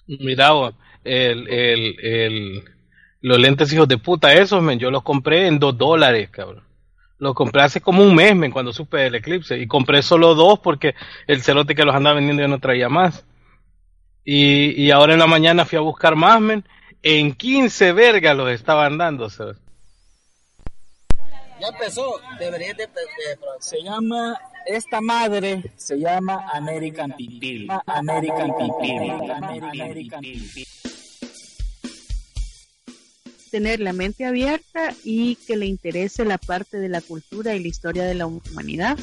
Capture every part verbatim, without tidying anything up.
Mira, vos, el, el, el, los lentes hijos de puta esos, men, yo los compré en dos dólares, cabrón. Los compré hace como un mes, men, cuando supe del eclipse. Y compré solo dos porque el cerote que los andaba vendiendo ya no traía más. Y, y ahora en la mañana fui a buscar más, men. En quince vergas los estaban dando, ¿sabes? Ya empezó, deberías de, de, de- Se llama, esta madre se llama American Pipil. American Pipil. American Pipil. Tener la mente abierta y que le interese la parte de la cultura y la historia de la humanidad.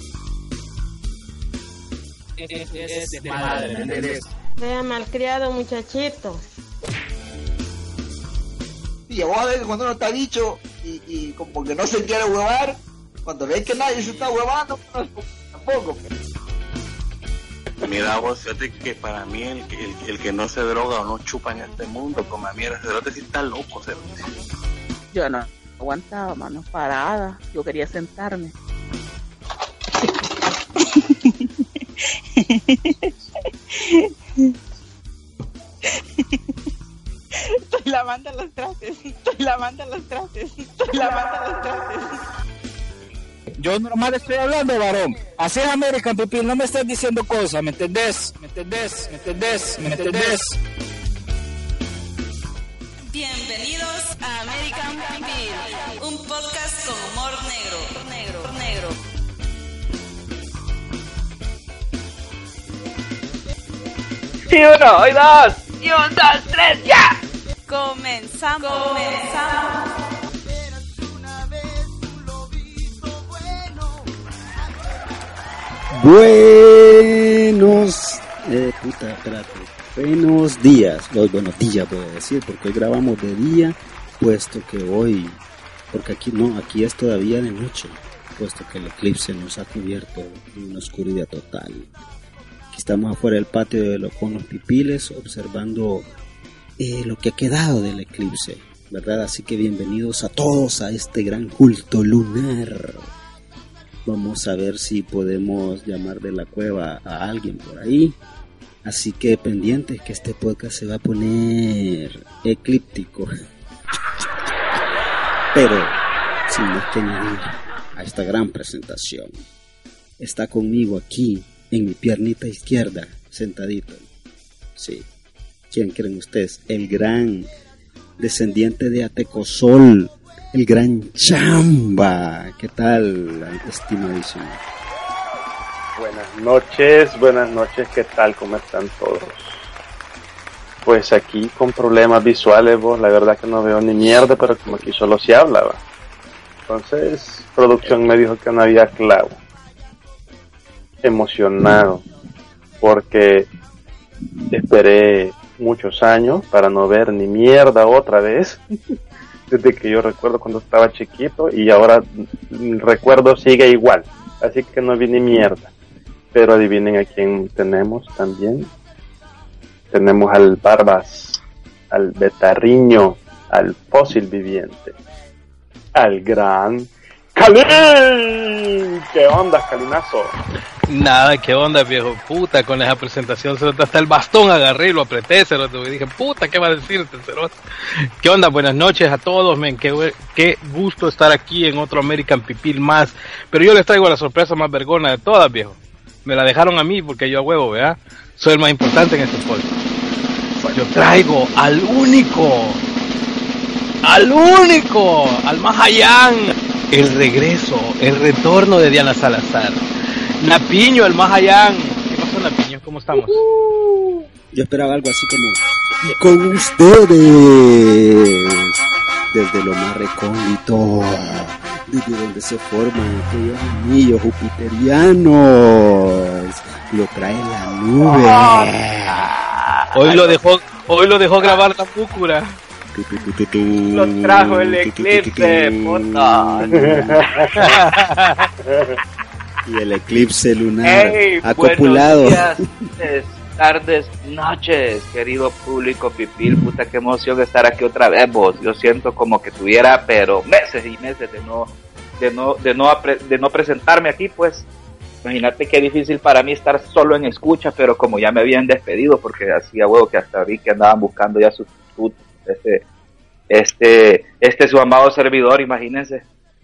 Es, es, es de madre, ¿me entiendes? Sea malcriado, muchachito. Y vos a ver que cuando uno está dicho y, y como que no se quiere huevar, cuando ves que nadie se está huevando, uno tampoco. Mira vos, fíjate que para mí el, el, el que no se droga o no chupa en este mundo, como a mí el cerote sí está loco, cerote. Yo no aguantaba manos paradas, yo quería sentarme. Estoy lavando los trastes, estoy lavando los trastes, estoy lavando los trastes. Yo normal estoy hablando, varón. Así es American Pipil, no me estás diciendo cosas, ¿me entendés? ¿Me entendés? ¿Me entendés? ¿Me entendés? Bienvenidos a American Pipil, un podcast con humor negro, negro, negro. Y uno, y dos, y un, dos, tres, ya. Comenzamos, comenzamos. Buenos, eh, puta, espérate, buenos días, hoy buenos días voy a decir, porque hoy grabamos de día, puesto que hoy, porque aquí no, aquí es todavía de noche, puesto que el eclipse nos ha cubierto en una oscuridad total. Aquí estamos afuera del patio de los, con los pipiles, observando eh, lo que ha quedado del eclipse, ¿verdad? Así que bienvenidos a todos a este gran culto lunar. Vamos a ver si podemos llamar de la cueva a alguien por ahí. Así que pendientes que este podcast se va a poner eclíptico. Pero sin más que añadir a esta gran presentación, está conmigo aquí en mi piernita izquierda, sentadito. Sí, ¿quién creen ustedes? El gran descendiente de Atecosol, el gran Chamba. ¿Qué tal, estimadísimo? Buenas noches, buenas noches, ¿qué tal? ¿Cómo están todos? Pues aquí con problemas visuales, vos, la verdad que no veo ni mierda, pero como aquí solo se habla, ¿va? Entonces, producción me dijo que no había clavo. Emocionado, porque esperé muchos años para no ver ni mierda otra vez. Desde que yo recuerdo cuando estaba chiquito y ahora recuerdo sigue igual, así que no vi ni mierda. Pero adivinen a quién tenemos también. Tenemos al Barbas, al Betarriño, al Fósil Viviente, al gran Calín. ¿Qué onda, Calinazo? Nada, qué onda, viejo puta, con esa presentación, cerote, hasta el bastón agarré y lo apreté, cerote, y dije, puta, ¿qué va a decirte, cerote? ¿Qué onda? Buenas noches a todos, men, qué, qué gusto estar aquí en otro American Pipil más, pero yo les traigo la sorpresa más vergona de todas, viejo. Me la dejaron a mí porque yo a huevo, ¿verdad? Soy el más importante en este podcast. Yo traigo al único, al único, al Mahayán, el regreso, el retorno de Diana Salazar. Napiño, el Mahayán. ¿Qué pasó, Napiño? ¿Cómo estamos? Uh, yo esperaba algo así como, y con ustedes, desde lo más recóndito, desde donde se forman aquellos anillos jupiterianos, lo trae la nube. Hoy lo dejó, hoy lo dejó grabar la púcura. Lo trajo el eclipse, puta. Y el eclipse lunar hey, ha copulado. Buenos días, tardes, noches, querido público Pipil, puta, qué emoción estar aquí otra vez, vos. Yo siento como que tuviera, pero meses y meses de no, de no, de no, de no presentarme aquí, pues. Imagínate qué difícil para mí estar solo en escucha, pero como ya me habían despedido, porque hacía huevo que hasta vi que andaban buscando ya sustituto, este, este, este su amado servidor, imagínense.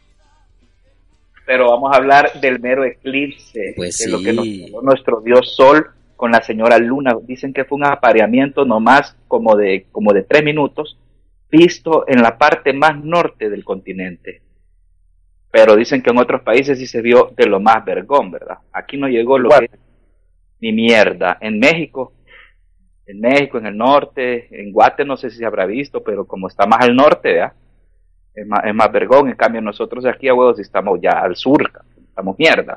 Pero vamos a hablar del mero eclipse, pues de sí. lo que nos dio nuestro dios Sol con la señora Luna. Dicen que fue un apareamiento nomás como de, como de tres minutos, visto en la parte más norte del continente. Pero dicen que en otros países sí se vio de lo más vergón, ¿verdad? Aquí no llegó lo que ni mierda. En México, en México, en el norte, en Guate no sé si se habrá visto, pero como está más al norte, ¿verdad? Es más, es más vergón. En cambio nosotros aquí a huevos estamos ya al sur, estamos mierda.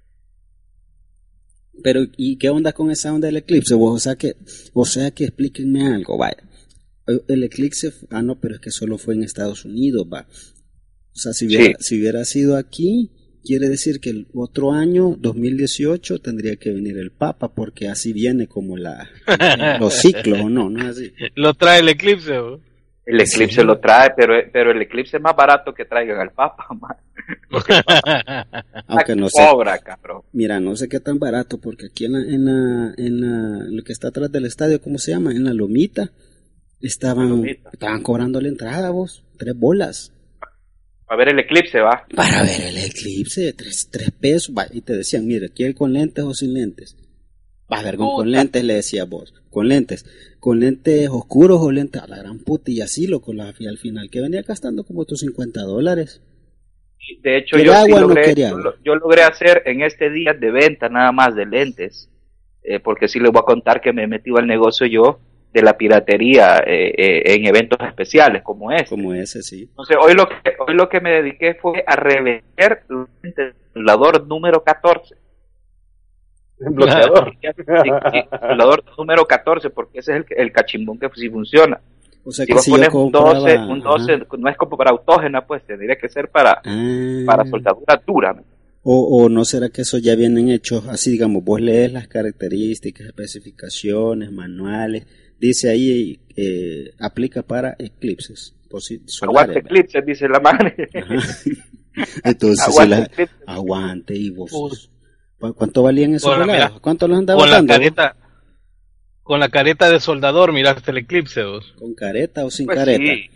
Pero, ¿y qué onda con esa onda del eclipse? Vos, o sea que, o sea que explíquenme algo, vaya. El eclipse, ah no, pero es que solo fue en Estados Unidos, va. O sea, si hubiera, sí. si hubiera sido aquí, quiere decir que el otro año, dos mil dieciocho, tendría que venir el Papa, porque así viene como la los ciclos, ¿o no? ¿No es así? Lo trae el eclipse, ¿o? El eclipse sí. lo trae, pero, pero el eclipse es más barato que traigan al Papa, man. Aunque no cobra, sé, cabrón. Mira, no sé qué tan barato, porque aquí en la, en la, en la, lo que está atrás del estadio, ¿cómo se llama? En la Lomita, estaban, la Lomita. estaban cobrando la entrada, vos, tres bolas. Para ver el eclipse, va. Para ver el eclipse, tres, tres pesos, va. Y te decían, mire, ¿quiere con lentes o sin lentes? Va a ver, con, con lentes, le decía vos, con lentes, con lentes oscuros o lentes a la gran puta, y así, loco, la, al final, que venía gastando como tus cincuenta dólares. De hecho, yo, sí logré, no yo, yo logré hacer en este día de venta nada más de lentes, eh, porque sí les voy a contar que me he metido al negocio yo de la piratería eh, eh, en eventos especiales como ese. Como ese, sí. Entonces, hoy lo que, hoy lo que me dediqué fue a revender el ventilador número catorce. El bloqueador. Sí, sí, el ventilador número catorce, porque ese es el, el cachimbón que sí funciona. O sea, si que vos si pones yo un compraba, doce, un doce no es como para autógena, pues tendría que ser para, ah. para soldadura dura. O, o no será que eso ya vienen hechos así, digamos, vos lees las características, especificaciones, manuales, dice ahí, eh, aplica para eclipses. Solares, aguante eclipses, dice la madre. Entonces, aguante, si la, aguante y vos. Uf. ¿Cuánto valían esos velados? ¿Cuánto los andaban dando? La careta, con la careta de soldador miraste el eclipse, vos. ¿Con careta o sin pues careta? Sí.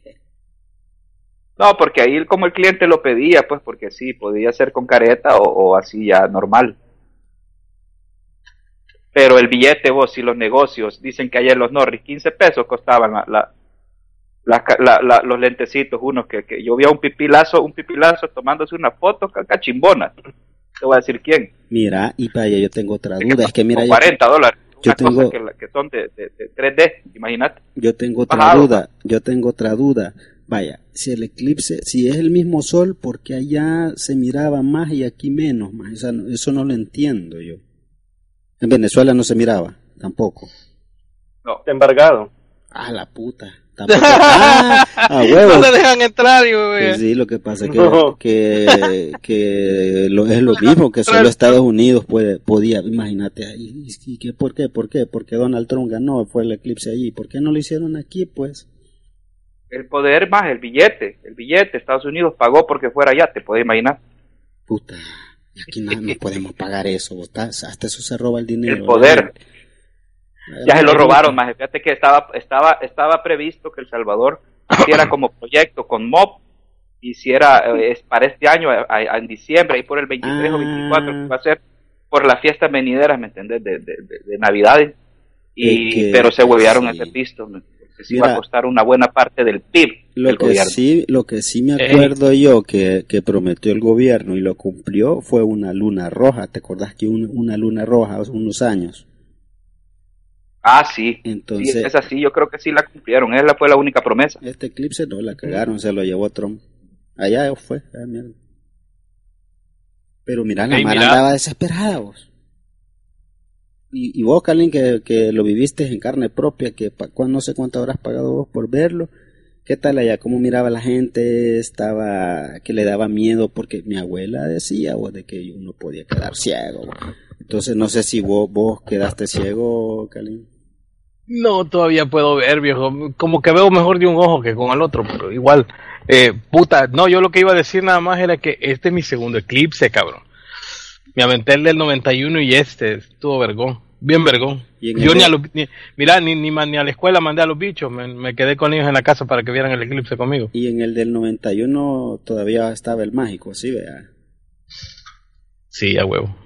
No, porque ahí como el cliente lo pedía, pues porque sí, podía ser con careta o, o así ya normal. Pero el billete, vos, y los negocios, dicen que allá en los Norris, quince pesos costaban la, la, la, la, la, los lentecitos, unos que, que yo vi a un pipilazo, un pipilazo tomándose una foto cachimbona. Te voy a decir quién. Mira, y para allá yo tengo otra duda, es que mira... Con cuarenta dólares, yo una tengo, cosa que, que son de, de, de tres D, imagínate. Yo tengo otra Bajado. duda, yo tengo otra duda. Vaya, si el eclipse, si es el mismo sol, ¿por qué allá se miraba más y aquí menos? Más? O sea, eso no lo entiendo yo. En Venezuela no se miraba, tampoco. No. Está embargado. Ah, la puta. Tampoco. Ah, a huevo. No te dejan entrar, güey. Pues sí, lo que pasa es que, no. que, que lo, es lo mismo, que solo Estados Unidos puede, podía, imagínate ahí. ¿Y qué, por qué? ¿Por qué? Porque Donald Trump ganó, fue el eclipse allí. ¿Por qué no lo hicieron aquí, pues? El poder más, el billete. El billete, Estados Unidos pagó porque fuera allá, te puedes imaginar. Puta. Aquí no, no podemos pagar eso, hasta eso se roba el dinero. El poder. ¿No? Ya se lo robaron, más. Fíjate que estaba, estaba, estaba previsto que El Salvador hiciera como proyecto con M O P, hiciera eh, para este año, a, a, en diciembre, ahí por el veintitrés ah. o veinticuatro, que va a ser por las fiestas venideras, ¿me entendés? De, de, de, de Navidad. Y, que, pero se huevearon sí. ese pisto, porque sí Mira, iba a costar una buena parte del P I B. Lo que, sí, lo que sí me acuerdo eh. yo que, que prometió el gobierno y lo cumplió fue una luna roja. ¿Te acordás que un, una luna roja hace unos años? Ah, sí. Entonces, sí, es así, yo creo que sí la cumplieron. Esa fue la única promesa. Este eclipse no la cagaron, se lo llevó Trump. Allá fue. Ah, mierda. Pero mira, la hey, Mara andaba desesperada, vos. Y, y vos, Kalin, que, que lo viviste en carne propia, que pa, no sé cuánto habrás pagado vos por verlo. ¿Qué tal allá? ¿Cómo miraba la gente? Estaba, que le daba miedo, porque mi abuela decía, vos, de que uno podía quedar ciego. Entonces, no sé si vos, vos quedaste ciego, Kalin. No, todavía puedo ver, viejo. Como que veo mejor de un ojo que con el otro, pero igual. Eh, puta, no, yo lo que iba a decir nada más era que este es mi segundo eclipse, cabrón. Me aventé el del noventa y uno y este estuvo vergón, bien vergón. Yo el ni a los, ni, mira, ni, ni, ni a la escuela mandé a los bichos, me, me quedé con ellos en la casa para que vieran el eclipse conmigo. Y en el del noventa y uno todavía estaba el mágico, ¿sí? Vea. Sí, a huevo.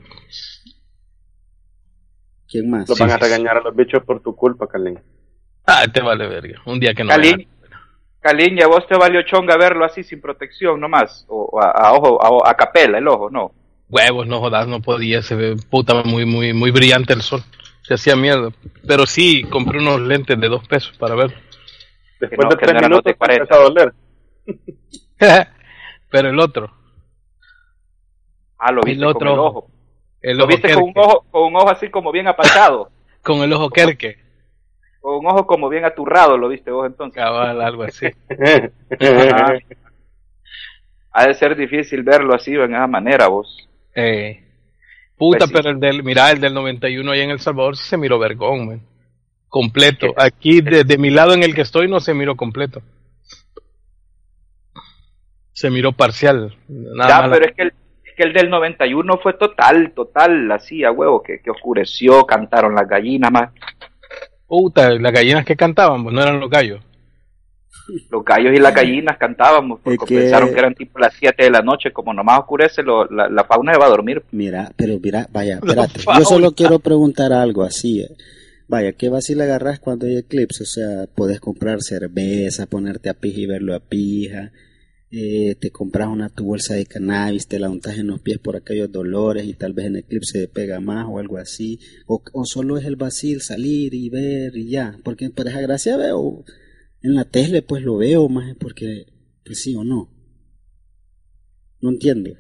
¿Quién más? Los Sí, van a sí, regañar a los bichos por tu culpa, Carlín. Ah, te vale verga, un día que no Calín, Calín, ¿y a vos te valió chonga verlo así sin protección nomás? O a, a ojo, a, a capela el ojo, ¿no? Huevos, no jodas, no podía, se ve puta muy, muy, muy brillante el sol. Se hacía mierda. Pero sí, compré unos lentes de dos pesos para ver. Después no, de que tres no eran minutos de te cuarenta. empieza a doler. Pero el otro, Ah, lo viste el otro, con el ojo. el Lo ojo viste con un querque, ojo, con un ojo así como bien apachado. con el ojo querque, Con un ojo como bien aturrado, lo viste vos entonces. cabal, algo así. Ajá. Ha de ser difícil verlo así en esa manera, vos. Eh, puta, Pues sí. pero el del, mira, el del noventa y uno ahí en El Salvador sí se miró vergón, man. Completo. Aquí, de, de mi lado en el que estoy, no se miró completo. Se miró parcial. Nada Ya, más pero la- es que, el, es que el del noventa y uno fue total, total, así a huevo, que, que oscureció, cantaron las gallinas más. Puta, las gallinas que cantaban, pues no eran los gallos. Los gallos y las gallinas cantábamos, porque Es que- pensaron que eran tipo las siete de la noche, como nomás oscurece, lo, la, la fauna se va a dormir. Mira, pero mira, vaya, espérate. fauna. Yo solo quiero preguntar algo así. eh. Vaya, ¿qué vacila agarras cuando hay eclipse? O sea, podés comprar cerveza, ponerte a pija y verlo a pija. Eh, te compras una tu bolsa de cannabis, te la untas en los pies por aquellos dolores y tal vez en eclipse pega más o algo así. O, o solo es el vacil, salir y ver y ya. Porque por esa gracia veo, en la tele pues lo veo más porque, pues sí o no. No entiendo.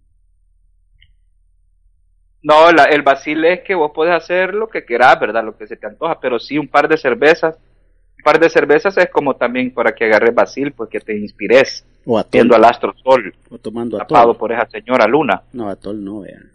No, la, el vacile es que vos podés hacer lo que querás, ¿verdad? Lo que se te antoja, pero sí un par de cervezas. Un par de cervezas es como también para que agarres vacil, pues que te inspires O atol. viendo al astro sol O tomando tapado atol. por esa señora luna. No, atol no, vea.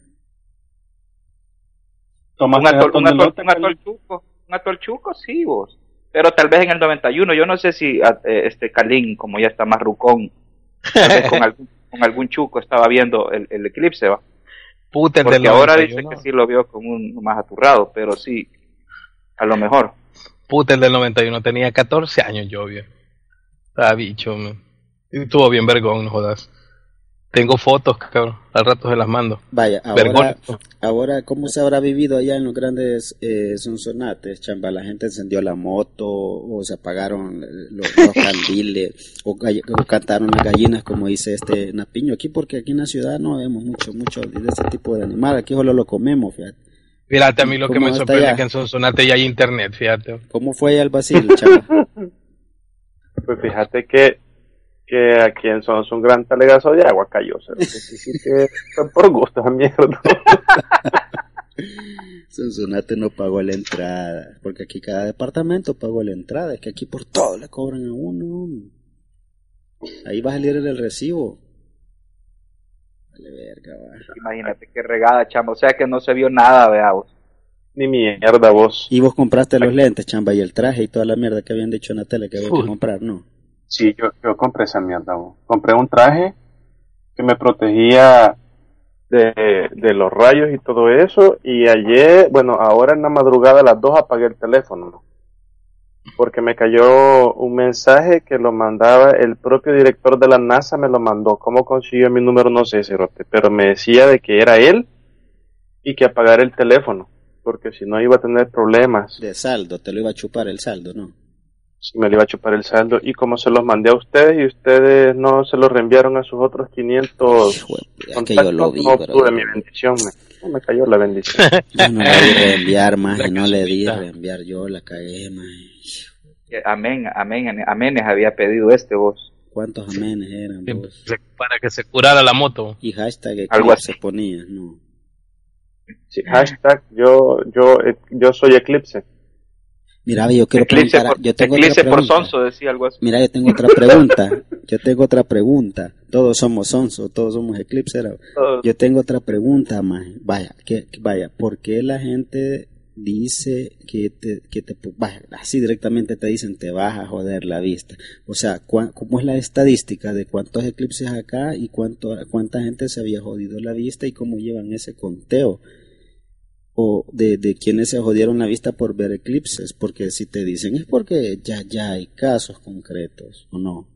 Tomas Un atol, atol un de atol, lote, un atol chuco, un atol chuco, sí, vos. Pero tal vez en el noventa y uno, yo no sé si a- eh, este Calín, como ya está más rucón, tal vez con algún, con algún chuco estaba viendo el, el eclipse, va. Puta, el del Porque ahora noventa y dice uno. que sí lo vio con un más aturrado, pero sí, a lo mejor. Puta, el del noventa y uno tenía catorce años yo, viejo. Estaba bicho, man. Y estuvo bien vergón, no jodas. Tengo fotos, cabrón. Al rato se las mando. Vaya, Vergón. ahora, ahora, ¿cómo se habrá vivido allá en los grandes eh, sonsonates, chamba? La gente encendió la moto, o se apagaron los, los candiles, o, gall- o cantaron las gallinas, como dice este Napiño. Aquí, porque aquí en la ciudad no vemos mucho, mucho de ese tipo de animal. Aquí solo lo comemos, fíjate. Fíjate, a mí lo que ¿Cómo me está sorprende allá? es que en Sonsonate ya hay internet, fíjate. ¿Cómo fue allá el vacío, chamba? Pues fíjate que, que aquí en Sons un gran talegazo de agua cayó. O sea, que sí, sí, que fue por gusto, esa mierda. Sonsonate no pagó la entrada, porque aquí cada departamento pagó la entrada. Es que aquí por todo le cobran a uno. Ahí va a salir el recibo. Vale, verga, va. Imagínate qué regada, chamba. O sea que no se vio nada, veamos. Ni mierda, vos. Y vos compraste los lentes, chamba, y el traje y toda la mierda que habían dicho en la tele que había que comprar, ¿no? Sí, yo, yo compré esa mierda, vos. Compré un traje que me protegía de, de los rayos y todo eso. Y ayer, bueno, ahora en la madrugada a las dos apagué el teléfono, ¿no? Porque me cayó un mensaje que lo mandaba el propio director de la NASA, me lo mandó. ¿Cómo consiguió mi número? No sé, cerote, pero me decía de que era él y que apagara el teléfono, porque si no iba a tener problemas. De saldo, te lo iba a chupar el saldo, ¿no? Si me le iba a chupar el saldo. Y como se los mandé a ustedes y ustedes no se los reenviaron a sus otros quinientos es que yo lo vi, no pero- obtuve mi bendición. Me, no me cayó la bendición. Yo no le di reenviar más, La y no le di casualidad. reenviar, yo la cagué, más. Amén, amén, aménes había pedido este vos. ¿Cuántos amenes eran vos? Para que se curara la moto. Y hashtag Algo eclipse ponía, no. Sí, hashtag yo, yo, eh, yo soy Eclipse. Mira, yo quiero Eclipse preguntar, por, yo tengo eclipse otra por pregunta. sonso, decía algo así. Mira, yo tengo otra pregunta. Yo tengo otra pregunta. Todos somos sonso, todos somos eclipse. Era- Todos. Yo tengo otra pregunta más. Vaya, que, que- vaya, ¿por qué la gente dice que te, que te bah, así directamente te dicen te vas a joder la vista. O sea, ¿cu- ¿cómo es la estadística de cuántos eclipses acá y cuánto, cuánta gente se había jodido la vista y cómo llevan ese conteo? O de, de quienes se jodieron la vista por ver eclipses, porque si te dicen es porque ya, ya hay casos concretos, ¿o no?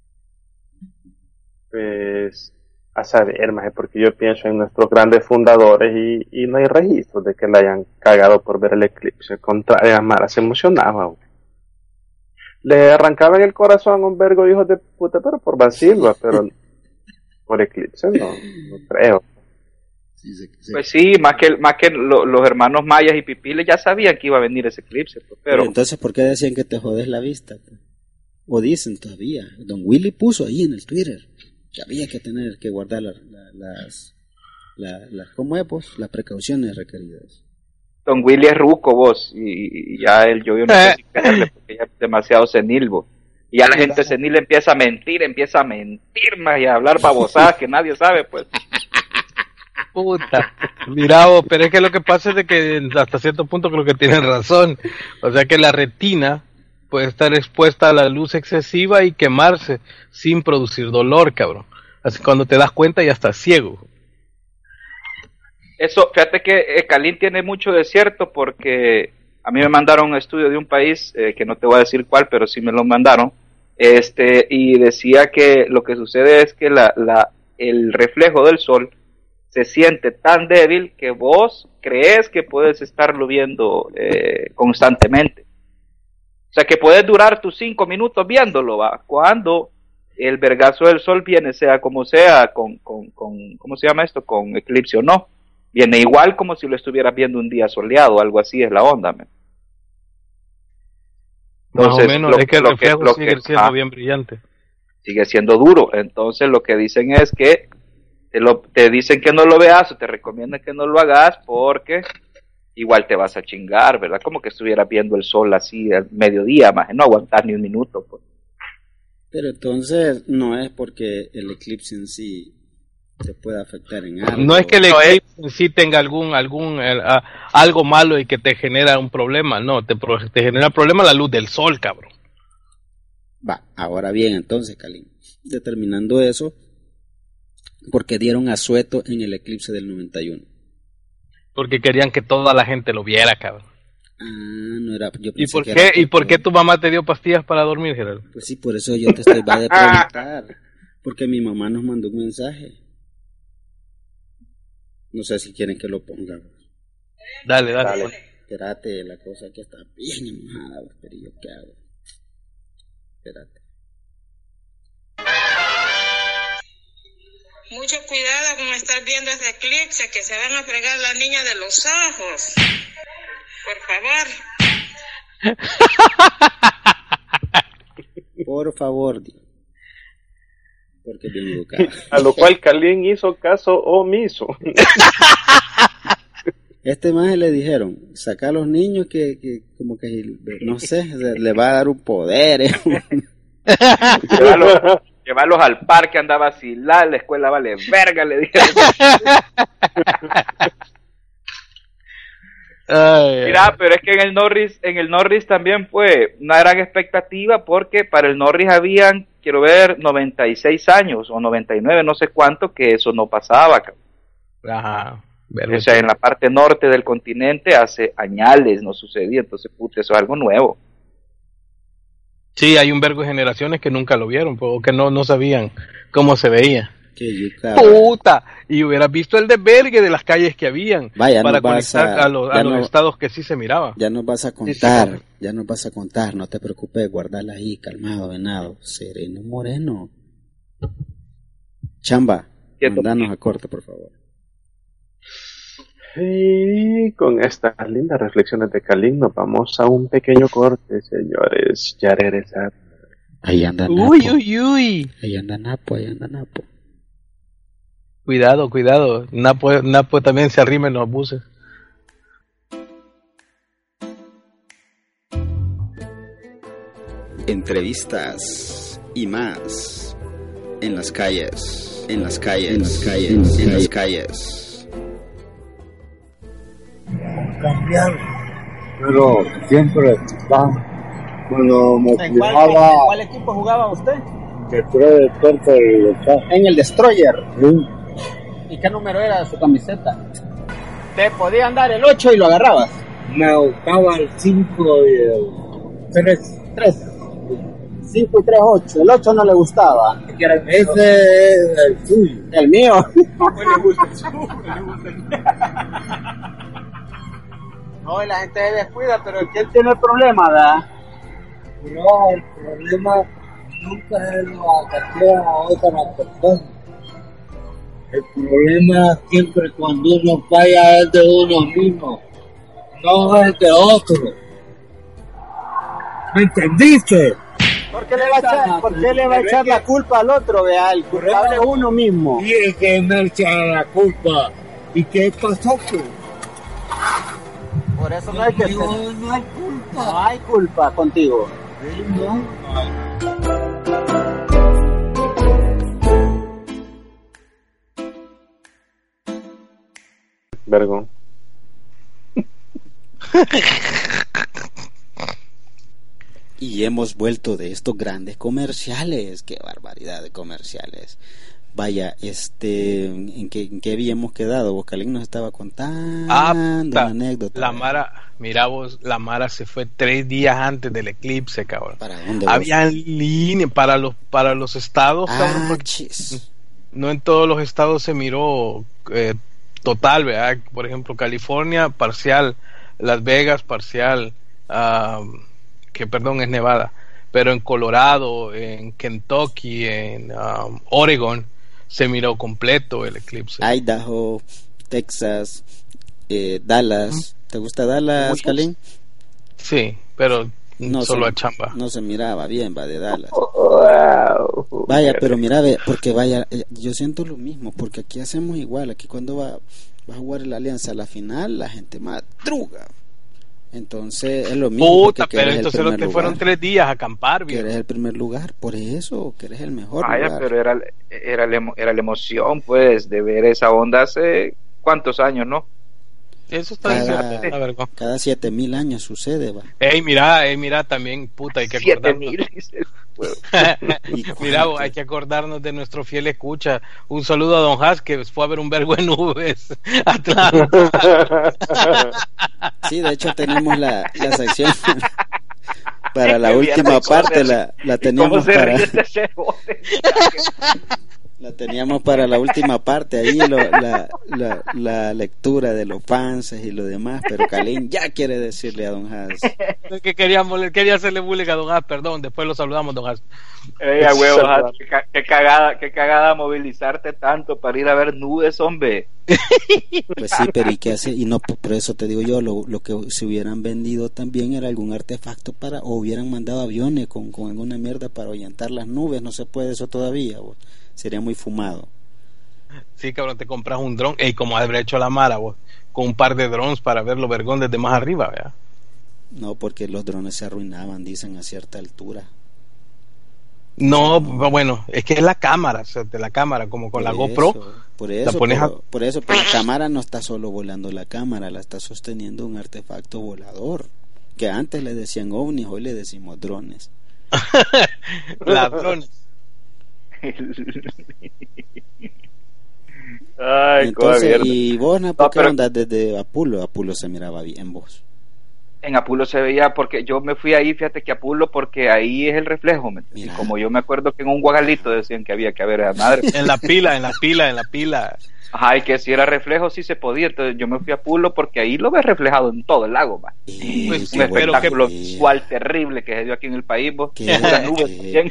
Pues, a saber, maje, porque yo pienso en nuestros grandes fundadores y, y no hay registros de que la hayan cagado por ver el eclipse. Al contrario, Mara se emocionaba, güey. Le arrancaban el corazón a un vergo de hijos de puta, pero por vacilo, pero por eclipse no, no creo. Sí, sí, sí. Pues sí, más que más que lo, los hermanos mayas y pipiles ya sabían que iba a venir ese eclipse, pues, pero... Pero entonces, ¿por qué decían que te jodes la vista? Pues? O dicen todavía, Don Willy puso ahí en el Twitter que había que tener que guardar la, la, las, la, las, ¿cómo es, pues? Las precauciones requeridas. Don Willy es ruco, vos, y, y ya el yo, yo no sé si creerle porque ya es demasiado senil, vos. Y ya la gente senil empieza a mentir, empieza a mentir más y a hablar babosadas que nadie sabe, pues. Puta, mira vos, pero es que lo que pasa es de que hasta cierto punto creo que tienen razón. O sea que la retina puede estar expuesta a la luz excesiva y quemarse sin producir dolor, cabrón. Así cuando te das cuenta ya estás ciego. Eso, fíjate que eh, Calín tiene mucho de cierto porque a mí me mandaron un estudio de un país, eh, que no te voy a decir cuál, pero sí me lo mandaron, este, y decía que lo que sucede es que la, la, el reflejo del sol se siente tan débil que vos crees que puedes estarlo viendo eh, constantemente. O sea, que puedes durar tus cinco minutos viéndolo, ¿va? Cuando el vergazo del sol viene, sea como sea, con, con, con, ¿cómo se llama esto? Con eclipse o no. Viene igual como si lo estuvieras viendo un día soleado, algo así es la onda, man. Entonces, más o menos, lo, es que el lo reflejo que, lo sigue que, siendo ah, bien brillante. Sigue siendo duro. Entonces lo que dicen es que te, lo, te dicen que no lo veas o te recomiendan que no lo hagas porque igual te vas a chingar, ¿verdad? Como que estuvieras viendo el sol así al mediodía, más no aguantar ni un minuto, pues. Pero entonces no es porque el eclipse en sí te puede afectar en algo. No es que el eclipse en sí tenga algún algún eh, uh, algo malo y que te genera un problema, no, te, te genera problema la luz del sol, cabrón. Va, ahora bien, entonces, Calín, determinando eso, porque dieron asueto en el eclipse del noventa y uno. Porque querían que toda la gente lo viera, cabrón. Ah, no era. Yo ¿Y por que qué? era ¿Y por qué tu mamá te dio pastillas para dormir, Gerardo? Pues sí, por eso yo te estoy va de preguntar. Porque mi mamá nos mandó un mensaje. No sé si quieren que lo pongamos. Dale, dale. dale. Espérate, la cosa que está bien enojada, pero yo qué hago. Espérate. Mucho cuidado con estar viendo este eclipse, que se van a fregar la niña de los ojos. Por favor. Por favor, porque bien educada. A lo cual Calín hizo caso omiso. Este maje le dijeron, saca a los niños que, que como que, no sé, le va a dar un poder. ¿eh? Llevarlos, llevarlos al parque, anda a vacilar, la escuela vale verga, le dijeron. Ay, Mira, ay. Pero es que en el Norris, en el Norris también fue una gran expectativa porque para el Norris habían, quiero ver, noventa y seis años o noventa y nueve, no sé cuánto, que eso no pasaba. Ajá. O sea, en la parte norte del continente hace añales no sucedía, entonces puta, eso es algo nuevo. Sí, hay un vergo de generaciones que nunca lo vieron, o que no, no sabían cómo se veía. Puta, y hubieras visto el desvergue de las calles que habían. Vaya, para conectar a, a, los, a no, los estados que sí se miraba. Ya nos vas a contar, sí, sí, ya nos vas a contar, no te preocupes, guardala ahí, calmado, venado, sereno, moreno. Chamba, mandanos a corte, por favor. Y con estas lindas reflexiones de Calín nos vamos a un pequeño corte, señores. Ya regresar. Ahí anda Napo. Uy, uy, uy. Ahí anda Napo, ahí anda Napo. Cuidado, cuidado. Napo, Napo también se arrima en los buses. Entrevistas y más en las calles, en las calles, en las calles, en las calles. Cambiar pero siempre va. Bueno, me ¿En cuál, fijaba en cuál equipo jugaba usted? detrás de todo el En el Destroyer. sí. ¿Y qué número era su camiseta? Te podían dar el ocho y lo agarrabas. Me gustaba el cinco y el tres. tres. cinco y tres, ocho. El ocho no le gustaba. Ese es el suyo. El mío. No, y la gente se descuida, pero ¿quién tiene el problema, verdad? No, el problema nunca es la cantidad a otra persona. El problema siempre cuando uno falla es de uno mismo, no es de otro. ¿Me entendiste? ¿Por qué le va a echar, ¿por qué le va a echar la culpa al otro, vea? El culpable es uno mismo. Y el que me echa la culpa. ¿Y qué pasó? Pues? Por eso no hay que... No, no hay culpa. No hay culpa contigo. Sí, no. Vergón. Y hemos vuelto de estos grandes comerciales. Qué barbaridad de comerciales. Vaya, este, ¿en qué, en qué habíamos quedado? Bocalín nos estaba contando Ah, una puta, anécdota. la Mara, mira vos, la Mara se fue tres días antes del eclipse, cabrón. ¿Para dónde vos? Había línea para los para los estados, Ah, cabrón, porque chis. no en todos los estados se miró eh, total, ¿verdad? Por ejemplo, California parcial, Las Vegas parcial, um, que perdón es Nevada, pero en Colorado, en Kentucky, en um, Oregon se miró completo el eclipse. Idaho, Texas, eh, Dallas. ¿Te gusta Dallas, Calín? Sí, pero no solo se, a chamba. No se miraba bien, va, de Dallas. Wow. Vaya, pero mira, ve, porque vaya, eh, yo siento lo mismo, porque aquí hacemos igual. Aquí cuando va, va a jugar la Alianza a la final, la gente madruga. Entonces es lo mismo. Puta, pero entonces los que fueron tres días a acampar, que eres el primer lugar, por eso, que eres el mejor Vaya, lugar. pero era, era, la, era la emoción, pues, de ver esa onda hace cuántos años, ¿no? Eso está cada, diciendo, la verdad. Cada siete mil años sucede, va. Ey, mira, ey, mira, también, puta, hay que acordarnos. Mira, hay que acordarnos de nuestro fiel escucha. Un saludo a Don Haas, que fue a ver un vergo de nubes. Atlanta. Sí, de hecho tenemos la, la sección para la última parte, la, la teníamos para la teníamos para la última parte ahí, lo, la, la, la lectura de los panses y lo demás, pero Calín ya quiere decirle a Don Haas que queríamos, quería hacerle bullying a Don Haas, perdón, después lo saludamos, Don Haas. Ey, a huevo, Haas, qué, qué cagada, qué cagada movilizarte tanto para ir a ver nubes, hombre. Pues sí, pero ¿y qué hace? Y no, por eso te digo yo, lo, lo que se hubieran vendido también era algún artefacto para, o hubieran mandado aviones con, con alguna mierda para ahuyentar las nubes. No se puede eso todavía, vos. Sería muy fumado. Sí, cabrón, te compras un dron, y como habría hecho la Mara, vos, con un par de drones para ver los vergón desde más arriba, ¿verdad? No, porque los drones se arruinaban, dicen, a cierta altura. No, no, bueno, es que es la cámara, o sea, de la cámara, como con por la eso, GoPro. Por eso, la pones por, a... por eso, pero la cámara no está solo volando la cámara, la está sosteniendo un artefacto volador. Que antes le decían ovnis, hoy le decimos drones. Ladrones. Ay, entonces, ¿y vos, ¿por no, qué pero... andas desde Apulo? Apulo se miraba bien vos. En Apulo se veía, porque yo me fui ahí, fíjate que Apulo, porque ahí es el reflejo, y como yo me acuerdo que en un guagalito decían que había que haber a madre. En la pila, en la pila, en la pila. Ajá, y que si era reflejo sí se podía, entonces yo me fui a Apulo porque ahí lo ves reflejado en todo el lago, man. Eh, pues, un espectáculo visual terrible que se dio aquí en el país, vos. Pura nube.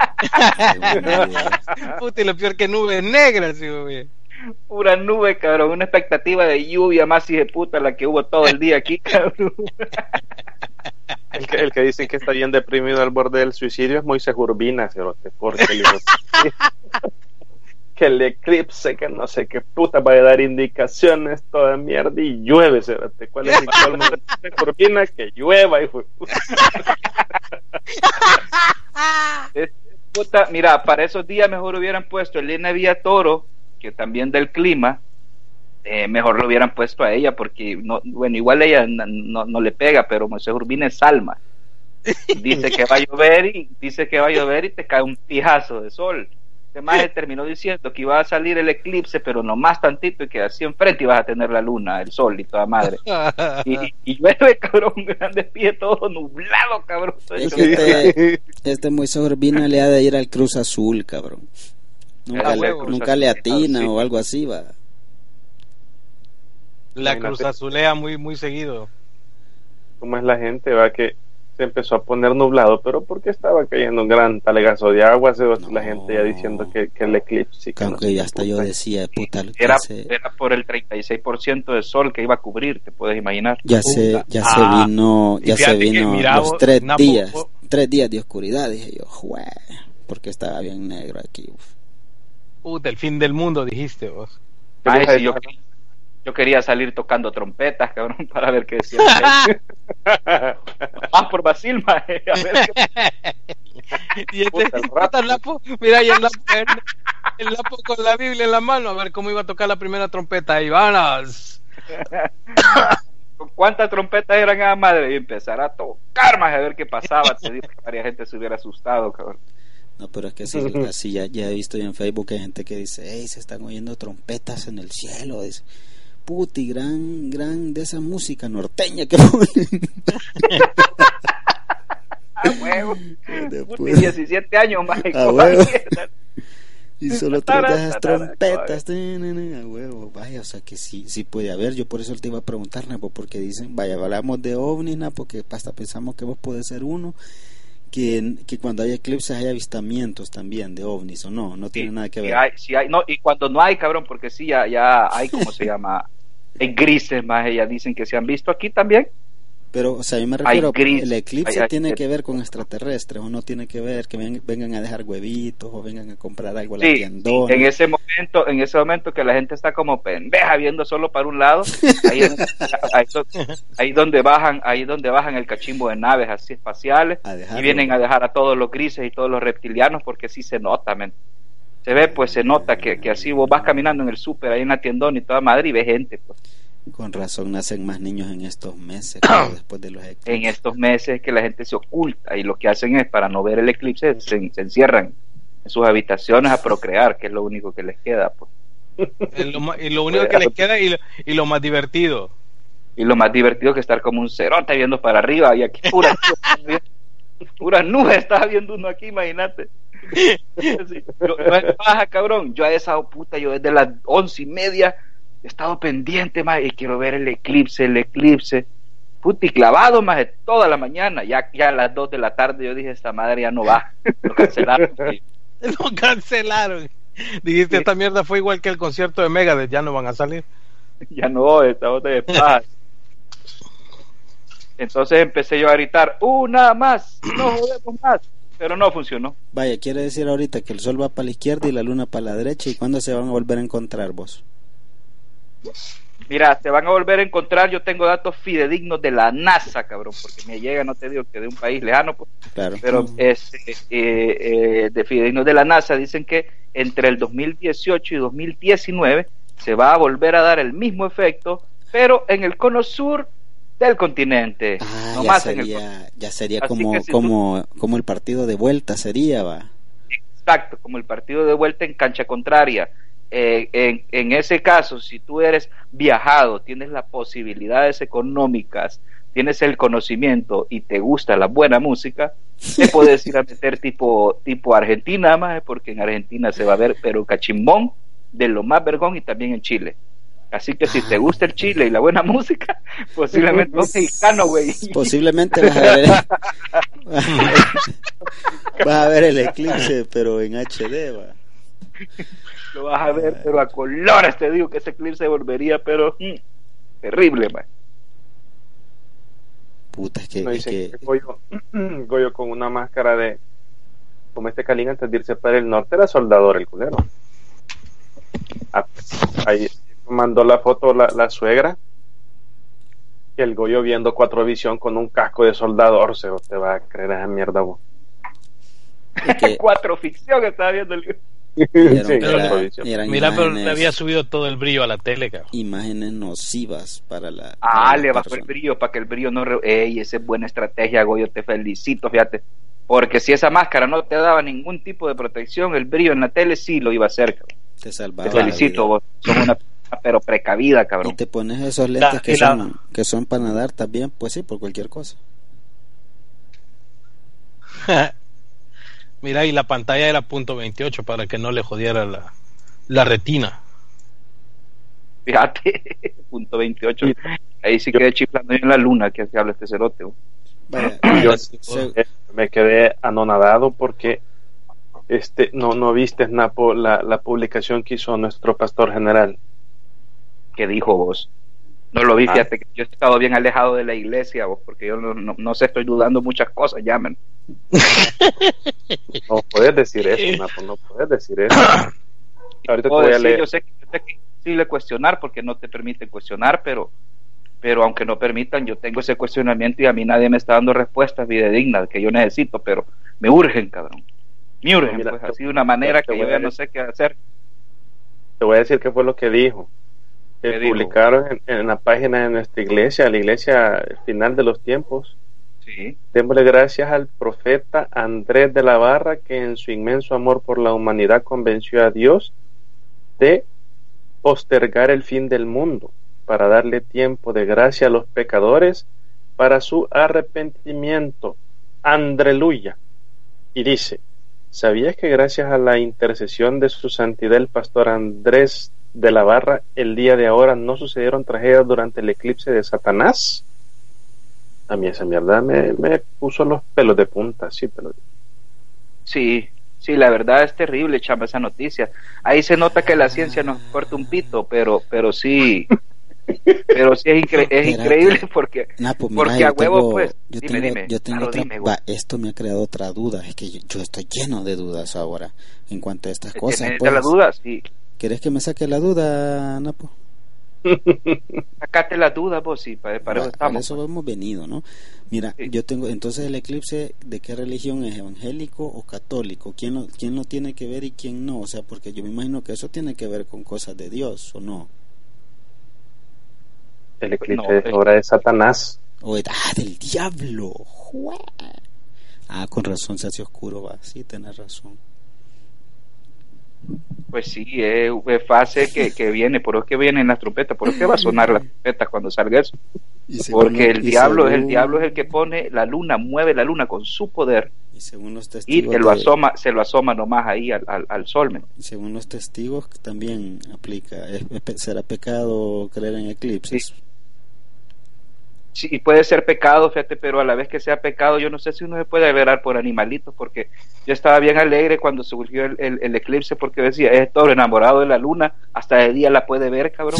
Puta, y lo peor que nubes negras, sí, güey. Pura nube, cabrón, una expectativa de lluvia más hija de puta la que hubo todo el día aquí, cabrón. El que, el que dicen que está bien deprimido al borde del suicidio es Moisés Urbina, porque el, que el eclipse, que no sé qué puta va a dar indicaciones, toda mierda, y llueve, cerote. ¿Cuál es el colmo de Moisés Urbina? Que llueva, hijo de puta. Es, puta, mira, para esos días mejor hubieran puesto Elena Vía Toro, que también del clima, eh, mejor lo hubieran puesto a ella, porque, no, bueno, igual ella no, no, no le pega, pero Moisés Urbina es Salma. Dice que va a llover y dice que va a llover y te cae un pijazo de sol. Además, terminó diciendo que iba a salir el eclipse, pero nomás tantito, y que así enfrente ibas a tener la luna, el sol y toda madre. Y, y llueve, cabrón, me despide todo nublado, cabrón. Es que este, este Moisés Urbina le ha de ir al Cruz Azul, cabrón. Nunca, Ah, le, huevo, nunca Cruz le Azul, atina sí. o algo así, va. La Cruz Azulea muy, muy seguido. ¿Cómo es la gente? Va que se empezó a poner nublado, pero porque estaba cayendo un gran talegazo de agua, se no. La gente ya diciendo que, que el eclipse. Que aunque no, ya hasta yo decía, puta, era, se... era por el treinta y seis por ciento de sol que iba a cubrir, te puedes imaginar. Ya se, ya ah, se vino, ya se vino mira, los tres Napo, días, po, tres días de oscuridad, dije yo, jue, porque estaba bien negro aquí. Uf. Puta, el fin del mundo, dijiste vos. Ay, sí, yo, yo quería salir tocando trompetas, cabrón, para ver qué decía. Más por Basil, maje, a ver qué... Y este, puta, el Napo, mira, y el Napo, el Napo con la Biblia en la mano, a ver cómo iba a tocar la primera trompeta. Y vanas. ¿Cuántas trompetas eran a madre? Y empezar a tocar, más a ver qué pasaba. Te digo que varias gente se hubiera asustado, cabrón. No, pero es que sí, así ya, ya he visto en Facebook que hay gente que dice, hey, se están oyendo trompetas en el cielo, dice, puti, gran, gran de esa música norteña que ponen. A huevo, puti, diecisiete años más. A huevo. Y solo tres de esas trompetas, a huevo, vaya, o sea que sí, sí puede haber. Yo por eso te iba a preguntar, Napo, porque dicen, vaya, hablamos de ovnis, Napo, porque hasta pensamos que vos podés ser uno. Que, que cuando hay eclipses hay avistamientos también de ovnis, o no, no tiene sí, nada que ver. Sí hay, sí hay, no, y cuando no hay, cabrón, porque sí, ya, ya hay, ¿cómo se llama? En grises, más ellas dicen que se han visto aquí también. Pero, o sea, yo me refiero, gris, el eclipse hay, hay, tiene hay, que ver con extraterrestres, o no tiene que ver que ven, vengan a dejar huevitos, o vengan a comprar algo a sí, la tiendona. En ese momento, en ese momento que la gente está como pendeja viendo solo para un lado, ahí, ahí, ahí donde bajan, ahí donde bajan el cachimbo de naves así espaciales, y vienen a dejar a todos los grises y todos los reptilianos, porque sí se nota, men. Se ve, pues se nota que, que así vos vas caminando en el súper, ahí en la tiendona y toda madre, y ves gente, pues. Con razón nacen más niños en estos meses, claro, después de los eclipses. En estos meses que la gente se oculta y lo que hacen es, para no ver el eclipse, se, se encierran en sus habitaciones a procrear, que es lo único que les queda, pues. Es lo, y lo único que les queda y lo, y lo más divertido. Y lo más divertido que estar como un cerote viendo para arriba, y aquí pura pura nube estaba viendo uno aquí, imagínate. Sí, yo, no es paja, cabrón. Yo a esa puta, yo desde las once y media he estado pendiente, más, y quiero ver el eclipse, el eclipse. Puta, y clavado, más, de toda la mañana. Ya, ya a las dos de la tarde yo dije, esta madre ya no va. Lo cancelaron. Lo cancelaron. Dijiste, sí. Esta mierda fue igual que el concierto de Megadeth, ya no van a salir. Ya no, esta otra de paz. Entonces empecé yo a gritar, una más, no jodemos más. Pero no funcionó. Vaya, quiere decir ahorita que el sol va para la izquierda y la luna para la derecha. ¿Y cuándo se van a volver a encontrar, vos? Mira, se van a volver a encontrar. Yo tengo datos fidedignos de la NASA, cabrón, porque me llega, no te digo que de un país lejano, pues, claro. Pero este, eh, eh, de fidedignos de la NASA dicen que entre el dos mil dieciocho y dos mil diecinueve se va a volver a dar el mismo efecto, pero en el cono sur del continente. Ah, no ya, más sería, en el... ya sería como, si como, tú... como el partido de vuelta sería, va. Exacto, como el partido de vuelta en cancha contraria. Eh, en, en ese caso, si tú eres viajado, tienes las posibilidades económicas, tienes el conocimiento y te gusta la buena música, te puedes ir a meter tipo, tipo Argentina, más, porque en Argentina se va a ver, pero cachimbón de lo más vergón, y también en Chile. Así que si te gusta el Chile y la buena música, posiblemente un mexicano, güey. Posiblemente vas a ver vas a ver el eclipse, pero en H D, va. Lo vas a ver, pero a colores, te digo que ese eclipse volvería, pero mm, terrible, man. Puta, es que, no, es que... Goyo, Goyo con una máscara de como este Calín antes de irse para el norte era soldador el culero. Ah, ahí mandó la foto la, la suegra, y el Goyo viendo Cuatro Visión con un casco de soldador. Se te va a creer esa mierda, vos. Es que... Cuatro Ficción estaba viendo el... Vieron Sí, que pero era- le- eran mira, pero le imágenes- había subido todo el brillo a la tele, cabrón. imágenes nocivas para la Ah, para la le bajó el persona. brillo para que el brillo no... Re... Ey, esa es buena estrategia, Goyo, te felicito, fíjate. Porque si esa máscara no te daba ningún tipo de protección, el brillo en la tele sí lo iba a hacer, cabrón. Te Te salvaba la felicito, vida. vos. Son una persona pero precavida, cabrón. Y te pones esos lentes La- que y la- son que son para nadar también, pues sí, por cualquier cosa. Mira, y la pantalla era punto veintiocho para que no le jodiera la, la retina. Fíjate, punto veintiocho. Ahí sí quedé chiflando en la luna que habla este cerote, vos. Vaya, Yo se- eh, me quedé anonadado porque este no no viste, Napo, la, la publicación que hizo nuestro pastor general. ¿Qué dijo vos? No lo vi, Ah. fíjate que yo he estado bien alejado de la iglesia, vos, porque yo no, no, no sé, estoy dudando muchas cosas, llamen. No puedes decir eso, Napo, no puedes decir eso. Ahorita te Puedo voy a decir, leer. yo sé que, yo sé que sí le cuestionar porque no te permiten cuestionar, pero pero aunque no permitan, yo tengo ese cuestionamiento y a mí nadie me está dando respuestas fidedignas que yo necesito, pero me urgen, cabrón. Me urgen, Mira, pues te- así de una manera te que voy yo ya a no decir- sé qué hacer. Te voy a decir qué fue lo que dijo. ¿Qué Que dijo? publicaron en, en la página de nuestra iglesia, la iglesia final de los tiempos. Sí. Démosle gracias al profeta Andrés de la Barra, que en su inmenso amor por la humanidad convenció a Dios de postergar el fin del mundo para darle tiempo de gracia a los pecadores para su arrepentimiento. Andreluya. Y dice: ¿sabías que gracias a la intercesión de su santidad el pastor Andrés de la Barra, el día de ahora no sucedieron tragedias durante el eclipse de Satanás? A mí esa mierda me, me puso los pelos de punta, sí te lo digo. Sí, sí, la verdad es terrible, chamba, esa noticia. Ahí se nota que la ciencia nos corta un pito, pero pero sí, pero sí es, incre- es Espérate. increíble porque Napo, mira, porque yo a huevo, tengo- pues, yo dime, tengo, dime, yo tengo claro, otra, dime, güey. va, esto me ha creado otra duda, es que yo, yo estoy lleno de dudas ahora en cuanto a estas cosas. ¿Tienes Pues. la duda? Sí. ¿Quieres que me saque la duda, Napo? Sacate la duda, vos, sí, para, para Va, eso estamos. para eso hemos venido, ¿no? Mira, Sí. yo tengo, entonces el eclipse, ¿de qué religión es? ¿Evangélico o católico? ¿Quién lo, quién lo tiene que ver y quién no? O sea, porque yo me imagino que eso tiene que ver con cosas de Dios, ¿o no? El eclipse No, es obra de Satanás. O de, ah, del diablo. ¡Jue! Ah, con razón se hace oscuro, va. Sí, tenés razón. Pues sí, es, es fase que, que viene, por eso que vienen las trompetas, por eso que va a sonar la trompeta cuando salga eso. Y según Porque lo- el y diablo es el según- diablo es el que pone la luna, mueve la luna con su poder Y según los y testigos, te lo de- asoma, se lo asoma nomás ahí al, al, al sol, ¿me? según los testigos también aplica. Es- es- ¿Será pecado creer en eclipses? Sí, y puede ser pecado, fíjate, pero a la vez que sea pecado, yo no sé si uno se puede liberar por animalitos, porque yo estaba bien alegre cuando surgió el, el, el eclipse, porque decía, es todo enamorado de la luna, hasta de día la puede ver, cabrón.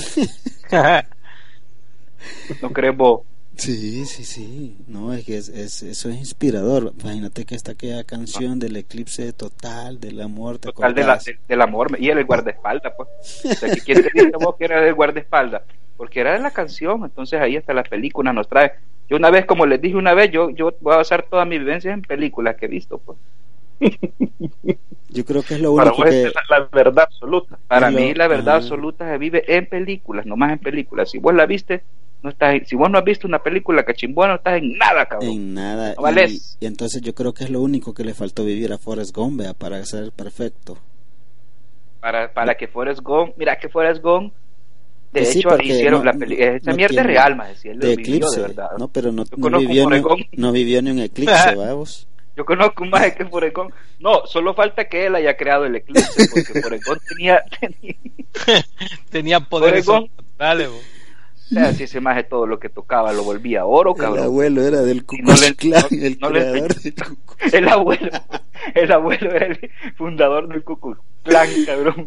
¿No crees vos? Sí, sí, sí. No, es que es, es- eso es inspirador. Imagínate que está aquella canción del eclipse total, del amor, ¿te Total de la, acordás? de- del amor, y era el guardaespaldas, pues. O sea, que ¿quién te dice vos que era el guardaespaldas? Porque era de la canción, entonces ahí hasta la película nos trae. Yo una vez, como les dije una vez, yo, yo voy a basar todas mis vivencias en películas que he visto, pues. Yo creo que es lo Para único vos que... es la, la verdad absoluta. Para Es lo- mí la verdad ah. absoluta se vive en películas, nomás en películas. Si vos la viste, no estás en- si vos no has visto una película cachimbona, no estás en nada, cabrón. En nada. No vales. Y, y entonces yo creo que es lo único que le faltó vivir a Forrest Gump, vea, para ser perfecto. Para, para que Forrest Gump, mira que Forrest Gump, de Pues sí, hecho porque hicieron no- la película, esa no mierda es tiene- real, más decía, él lo de vivió eclipse, de verdad. no, pero no, Yo no conozco vivió ni, Forrest Gump. no vivió ni un eclipse, vamos. Yo conozco un maje que Forrest Gump, no, solo falta que él haya creado el eclipse, porque Forrest Gump tenía, tenía Tenía poderes Forrest Gump. sobrenaturales, bo. o sea, si ese maje todo lo que tocaba lo volvía oro, El cabrón. abuelo era del Ku Y no Klux le- Klan, no- el no le creador enseñó. del Ku Klux El abuelo, el abuelo era el fundador del Ku Klux Klan, cabrón.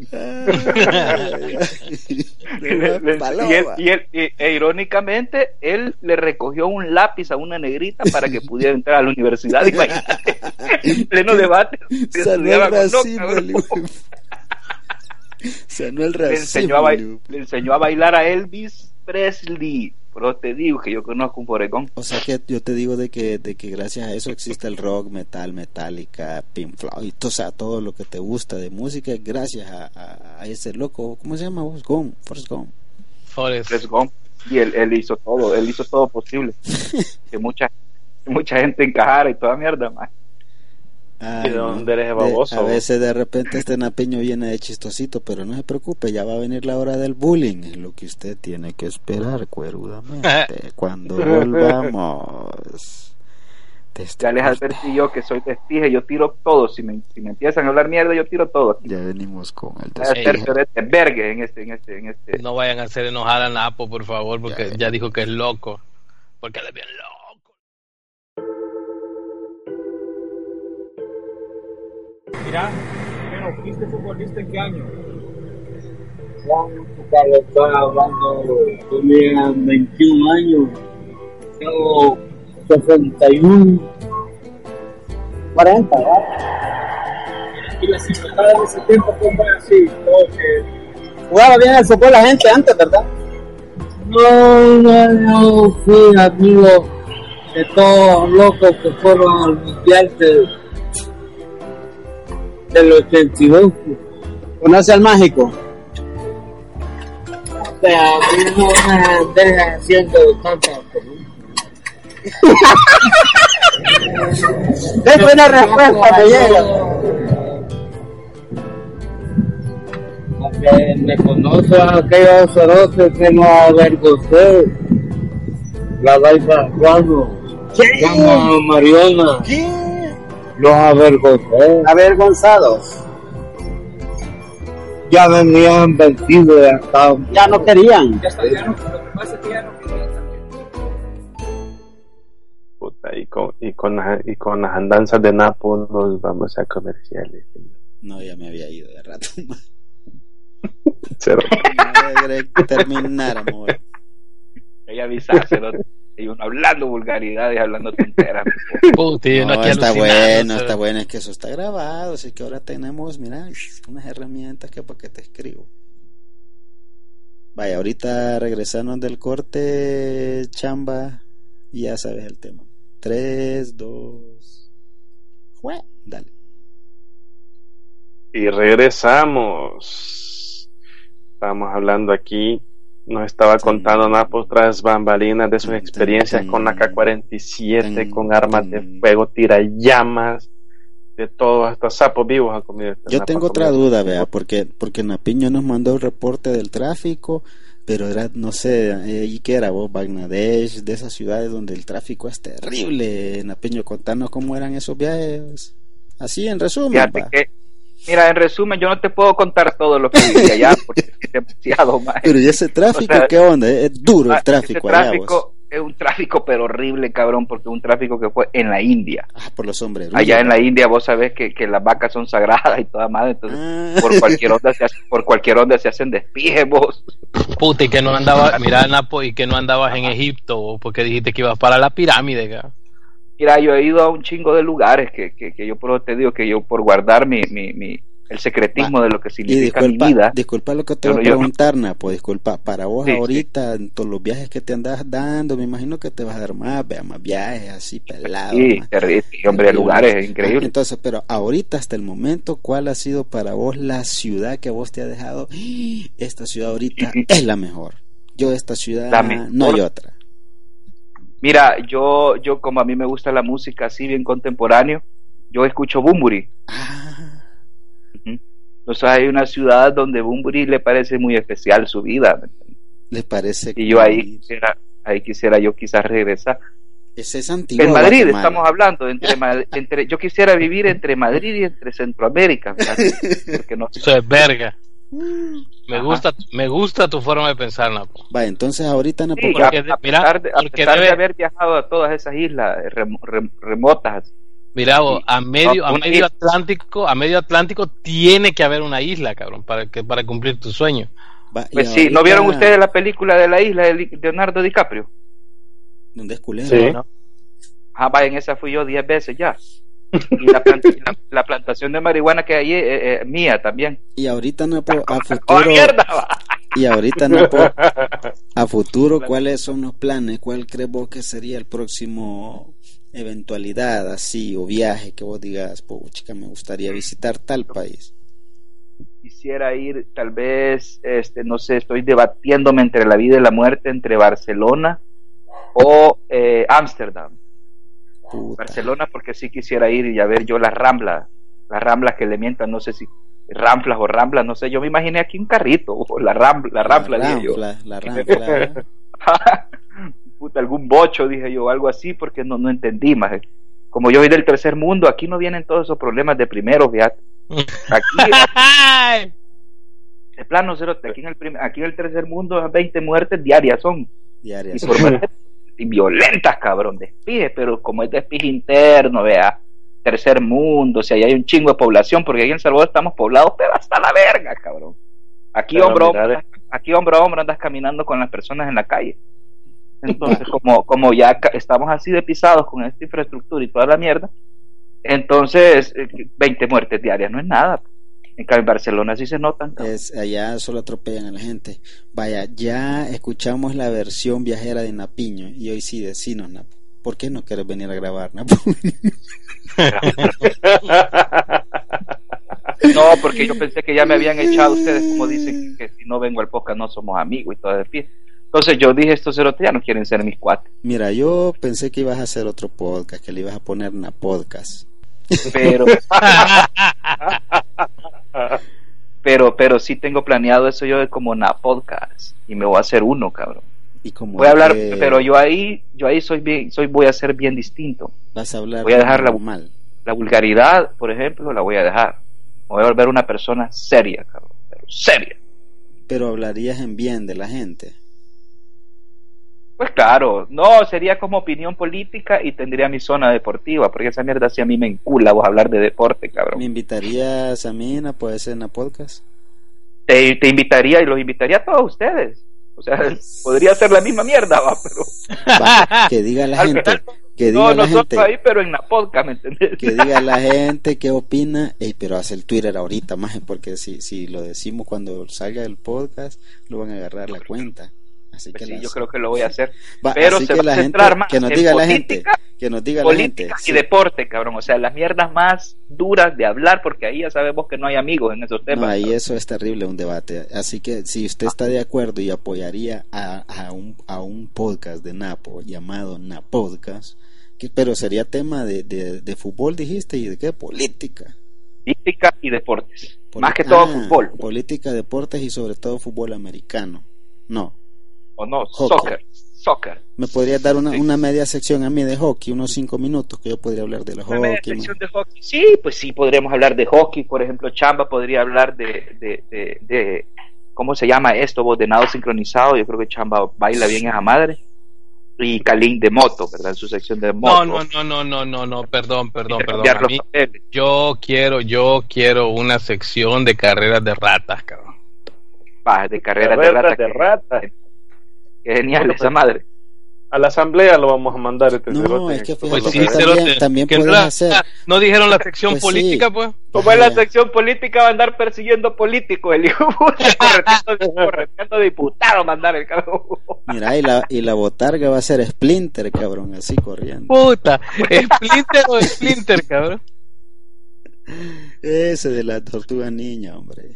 Le- le- y él, y él- y- e irónicamente, él le recogió un lápiz a una negrita para que pudiera entrar a la universidad. Imagínate, en pleno debate. se Sanó estudiaba el con- no, racismo, cabrón. el hijo de- Sanó el le, enseñó a racismo, ba- el hijo de- le enseñó a bailar a Elvis Presley. Pero te digo que yo conozco un bodegón. O sea que yo te digo de que de que gracias a eso existe el rock, metal, Metallica, Pink Floyd, o sea, todo lo que te gusta de música, gracias a, a, a ese loco, ¿cómo se llama? Gump, Forrest Gump. Forrest. Forrest Gump. Y él, él hizo todo, él hizo todo posible. que mucha mucha gente encajara y toda mierda, más. Ay, ¿de dónde eres baboso? De, a veces de repente este napeño viene de chistosito, pero no se preocupe, ya va a venir la hora del bullying, es lo que usted tiene que esperar cuerudamente. Cuando volvamos. Ya les advertí yo que soy despije, yo tiro todo, si me, si me empiezan a hablar mierda, yo tiro todo aquí. Ya venimos con el despije. De este vergue en este, en este, en este. No vayan a hacer enojar a Napo, por favor, porque ya, ya dijo que es loco, porque él es bien loco. Mira, pero ¿fuiste futbolista en qué año? Cuando estaba hablando, tenía veintiún años, tengo sesenta y uno, cuarenta, ¿verdad? Y la ciudad de ese tiempo fue así, porque jugaba bien al fútbol la gente antes, ¿verdad? No, no, no, fui amigo de todos los locos que fueron al mundial de del ochenta y dos. ¿Conoce al mágico? O sea, a mí no me anden haciendo tantas preguntas. ¡Qué buena respuesta me llega! Aunque me conoce a aquellos cerotes que no avergoncé. La Daiva Juano. Llama Mariona. ¿Qué? Los avergoncé. Avergonzados. Ya venían vencidos de acá. Ya no querían. Ya está, ya no, lo que pasa es que ya no querían también. Puta, y con, y con, la- y con las andanzas de Napo nos vamos a comerciales. No, ya me había ido de rato. Cero. No terminar, amor. Hay avisárselo. Y uno hablando vulgaridades, hablando tonteras. Puti, No, uno aquí está alucinando, bueno, o sea. está bueno, es que eso está grabado, así que ahora tenemos, mira, unas herramientas que para que te escribo. Vaya, ahorita regresando del corte, chamba, y ya sabes el tema. Tres, dos, jue, dale. Y regresamos. Estamos hablando aquí. Nos estaba contando Napo tras bambalinas de sus experiencias con la K cuarenta y siete, con armas de fuego, tirallamas, de todo, hasta sapos vivos ha comido. este Yo Napo tengo ha otra comido. duda, vea, porque porque Napiño nos mandó el reporte del tráfico, pero era, no sé, eh, ¿y qué era vos? Bangladesh, de esas ciudades donde el tráfico es terrible. Napiño, contanos cómo eran esos viajes. Así, en resumen, Fíjate va. que, mira, en resumen, yo no te puedo contar todo lo que viví allá porque es demasiado más. Pero ¿y ese tráfico O sea, qué onda? Es duro el ah, tráfico ese allá, vos. tráfico es un tráfico pero horrible, cabrón, porque es un tráfico que fue en la India. Ah, por los sombreros. Allá en la India vos sabés que, que las vacas son sagradas y toda madre, entonces Ah. por cualquier onda se hace- por cualquier onda se hacen despije vos. Puta, y que no andabas, mira, Napo, y que no andabas en Egipto, porque dijiste que ibas para la pirámide, ca. Mira, yo he ido a un chingo de lugares que, que, que yo por eso te digo que yo por guardar mi, mi, mi el secretismo de lo que Y significa disculpa, mi vida. disculpa lo que te Yo voy a no- yo no- preguntar, Napo, disculpa, para vos Sí, ahorita, en todos los viajes que te andas dando, me imagino que te vas a dar más, vea, más viajes así pelados. Sí, más- terrible, sí, hombre, lugares Ah, increíbles. entonces, pero ahorita hasta el momento, ¿cuál ha sido para vos la ciudad que vos te ha dejado? Esta ciudad ahorita es la mejor. Yo esta ciudad La mejor. no hay otra. Mira, yo, yo como a mí me gusta la música así bien contemporáneo, yo escucho Bunbury. Ujú. Entonces hay una ciudad donde Bunbury le parece muy especial su vida, ¿me entiendes? ¿Les parece? Y yo ahí quisiera, ahí quisiera yo quizás regresar. Ese es Antigua En Madrid Guatemala. estamos hablando entre, Ma- entre yo quisiera vivir entre Madrid y entre Centroamérica, fíjate, porque no Eso es verga. Me gusta, me gusta tu forma de pensar, Napo. Va, entonces ahorita, Napo, Sí, porque a, de- a mira, pesar, de, a porque pesar de debe- haber viajado a todas esas islas eh, rem- rem- remotas, Mira, vos, a medio, a una medio isla. Atlántico, a medio Atlántico tiene que haber una isla, cabrón, para que para cumplir tu sueño. va, y pues sí, ¿no ahorita- vieron ustedes la película de la isla de Li- Leonardo DiCaprio? ¿Dónde es culero? Sí. ¿no? Ah, vaya, en esa fui yo diez veces ya. Y la, planta- y la, la plantación de marihuana que hay es eh, eh, mía también. Y ahorita, Napo, a ¡Oh, futuro, mierda! va! Y ahorita, Napo, a futuro, ¿cuáles son los planes? ¿Cuál crees vos que sería el próximo eventualidad así o viaje que vos digas, chica, me gustaría visitar tal país? Quisiera ir, tal vez, este, no sé, estoy debatiéndome entre la vida y la muerte, entre Barcelona o eh, Ámsterdam. Barcelona porque sí quisiera ir y a ver yo las Ramblas, las Ramblas que le mientan, no sé si Ramplas o Ramblas, no sé, yo me imaginé aquí un carrito, o la Rambla, la Rampla, la dije yo. Rampla, la Rampla. Puta, algún bocho, dije yo, algo así, porque no, no entendí más. Como yo soy del tercer mundo, aquí no vienen todos esos problemas de primero, fíjate. Aquí, aquí de plano, cero, aquí en el primer, aquí en el tercer mundo, veinte muertes diarias son. Diarias. Y, por muertes, y violentas, cabrón, despide, pero como es despide interno, vea, tercer mundo, o sea, ahí hay un chingo de población, porque ahí en El Salvador estamos poblados, pero hasta la verga, cabrón. Aquí, hombro a hombro, aquí hombro a hombro andas caminando con las personas en la calle. Entonces, como, como ya estamos así de pisados con esta infraestructura y toda la mierda, entonces veinte muertes diarias no es nada. En cambio, en Barcelona sí se notan. Es, allá solo atropellan a la gente. Vaya, ya escuchamos la versión viajera de Napiño y hoy sí decinos, Napo, ¿por qué no quieres venir a grabar, Napo? No, porque yo pensé que ya me habían echado ustedes, como dicen que si no vengo al podcast no somos amigos y todo de pie. Entonces yo dije, estos cerotes ya no quieren ser mis cuates. Mira, yo pensé que ibas a hacer otro podcast, que le ibas a poner una podcast. Pero pero pero sí tengo planeado eso yo de como una podcast y me voy a hacer uno, cabrón. Y como voy a hablar, que... pero yo ahí yo ahí soy bien, soy voy a ser bien distinto. Vas a hablar voy a dejar la, mal. la vulgaridad, por ejemplo, la voy a dejar. Me voy a volver una persona seria, cabrón, pero seria. Pero hablarías en bien de la gente. Pues claro, no, sería como opinión política y tendría mi zona deportiva, porque esa mierda sí a mí me encula vos hablar de deporte, cabrón. ¿Me invitarías a mí a poder ser en la podcast? Te, te invitaría y los invitaría a todos ustedes. O sea, podría ser la misma mierda, va, pero... Va, que diga la gente, final, que diga no, la nosotros gente... ahí, pero en la podcast, ¿me entendés? Que diga la gente qué opina, ey, pero hace el Twitter ahorita, más, porque si, si lo decimos cuando salga el podcast, lo van a agarrar la cuenta. Así pues que sí, las... yo creo que lo voy a hacer. Va, pero se que va la a gente, centrar más que nos en diga política, la gente, que nos diga política la gente, y sí. deporte, cabrón. O sea, las mierdas más duras de hablar, porque ahí ya sabemos que no hay amigos en esos temas. No, ahí cabrón. Eso es terrible, un debate. Así que si usted está de acuerdo y apoyaría a, a, un, a un podcast de Napo llamado Napodcast, que, pero sería tema de, de, de fútbol, dijiste, y de qué, política. Política y deportes. Poli- más que todo ah, fútbol. Política, deportes y sobre todo fútbol americano. No. O no, hockey. soccer, soccer. ¿Me podrías dar una, sí. una media sección a mí de hockey, unos cinco minutos que yo podría hablar de los una hockey? Media sección de hockey? Sí, pues sí, podríamos hablar de hockey, por ejemplo, Chamba podría hablar de, de, de, de ¿cómo se llama esto? Vos, de nado sincronizado, yo creo que Chamba baila bien esa madre. Y Kalin de moto, ¿verdad? En su sección de moto. No, no, no, no, no, no, no, perdón, perdón, perdón. A mí, yo quiero, yo quiero una sección de carreras de ratas, cabrón. Va, de carreras de ratas. de ratas. Qué genial bueno, esa pues, madre. A la asamblea lo vamos a mandar este No, cerote. es que Pues fíjate sí, que también, cerote, también que puedes la- hacer. ¿No dijeron la sección Pues política, sí. pues? Como es la sección política, va a andar persiguiendo políticos, el hijo correteando, correteando diputado, mandar el cabrón. Mira, y la, y la botarga va a ser Splinter, cabrón, así corriendo. Puta, Splinter o Splinter, cabrón. Ese de la tortuga niña, hombre.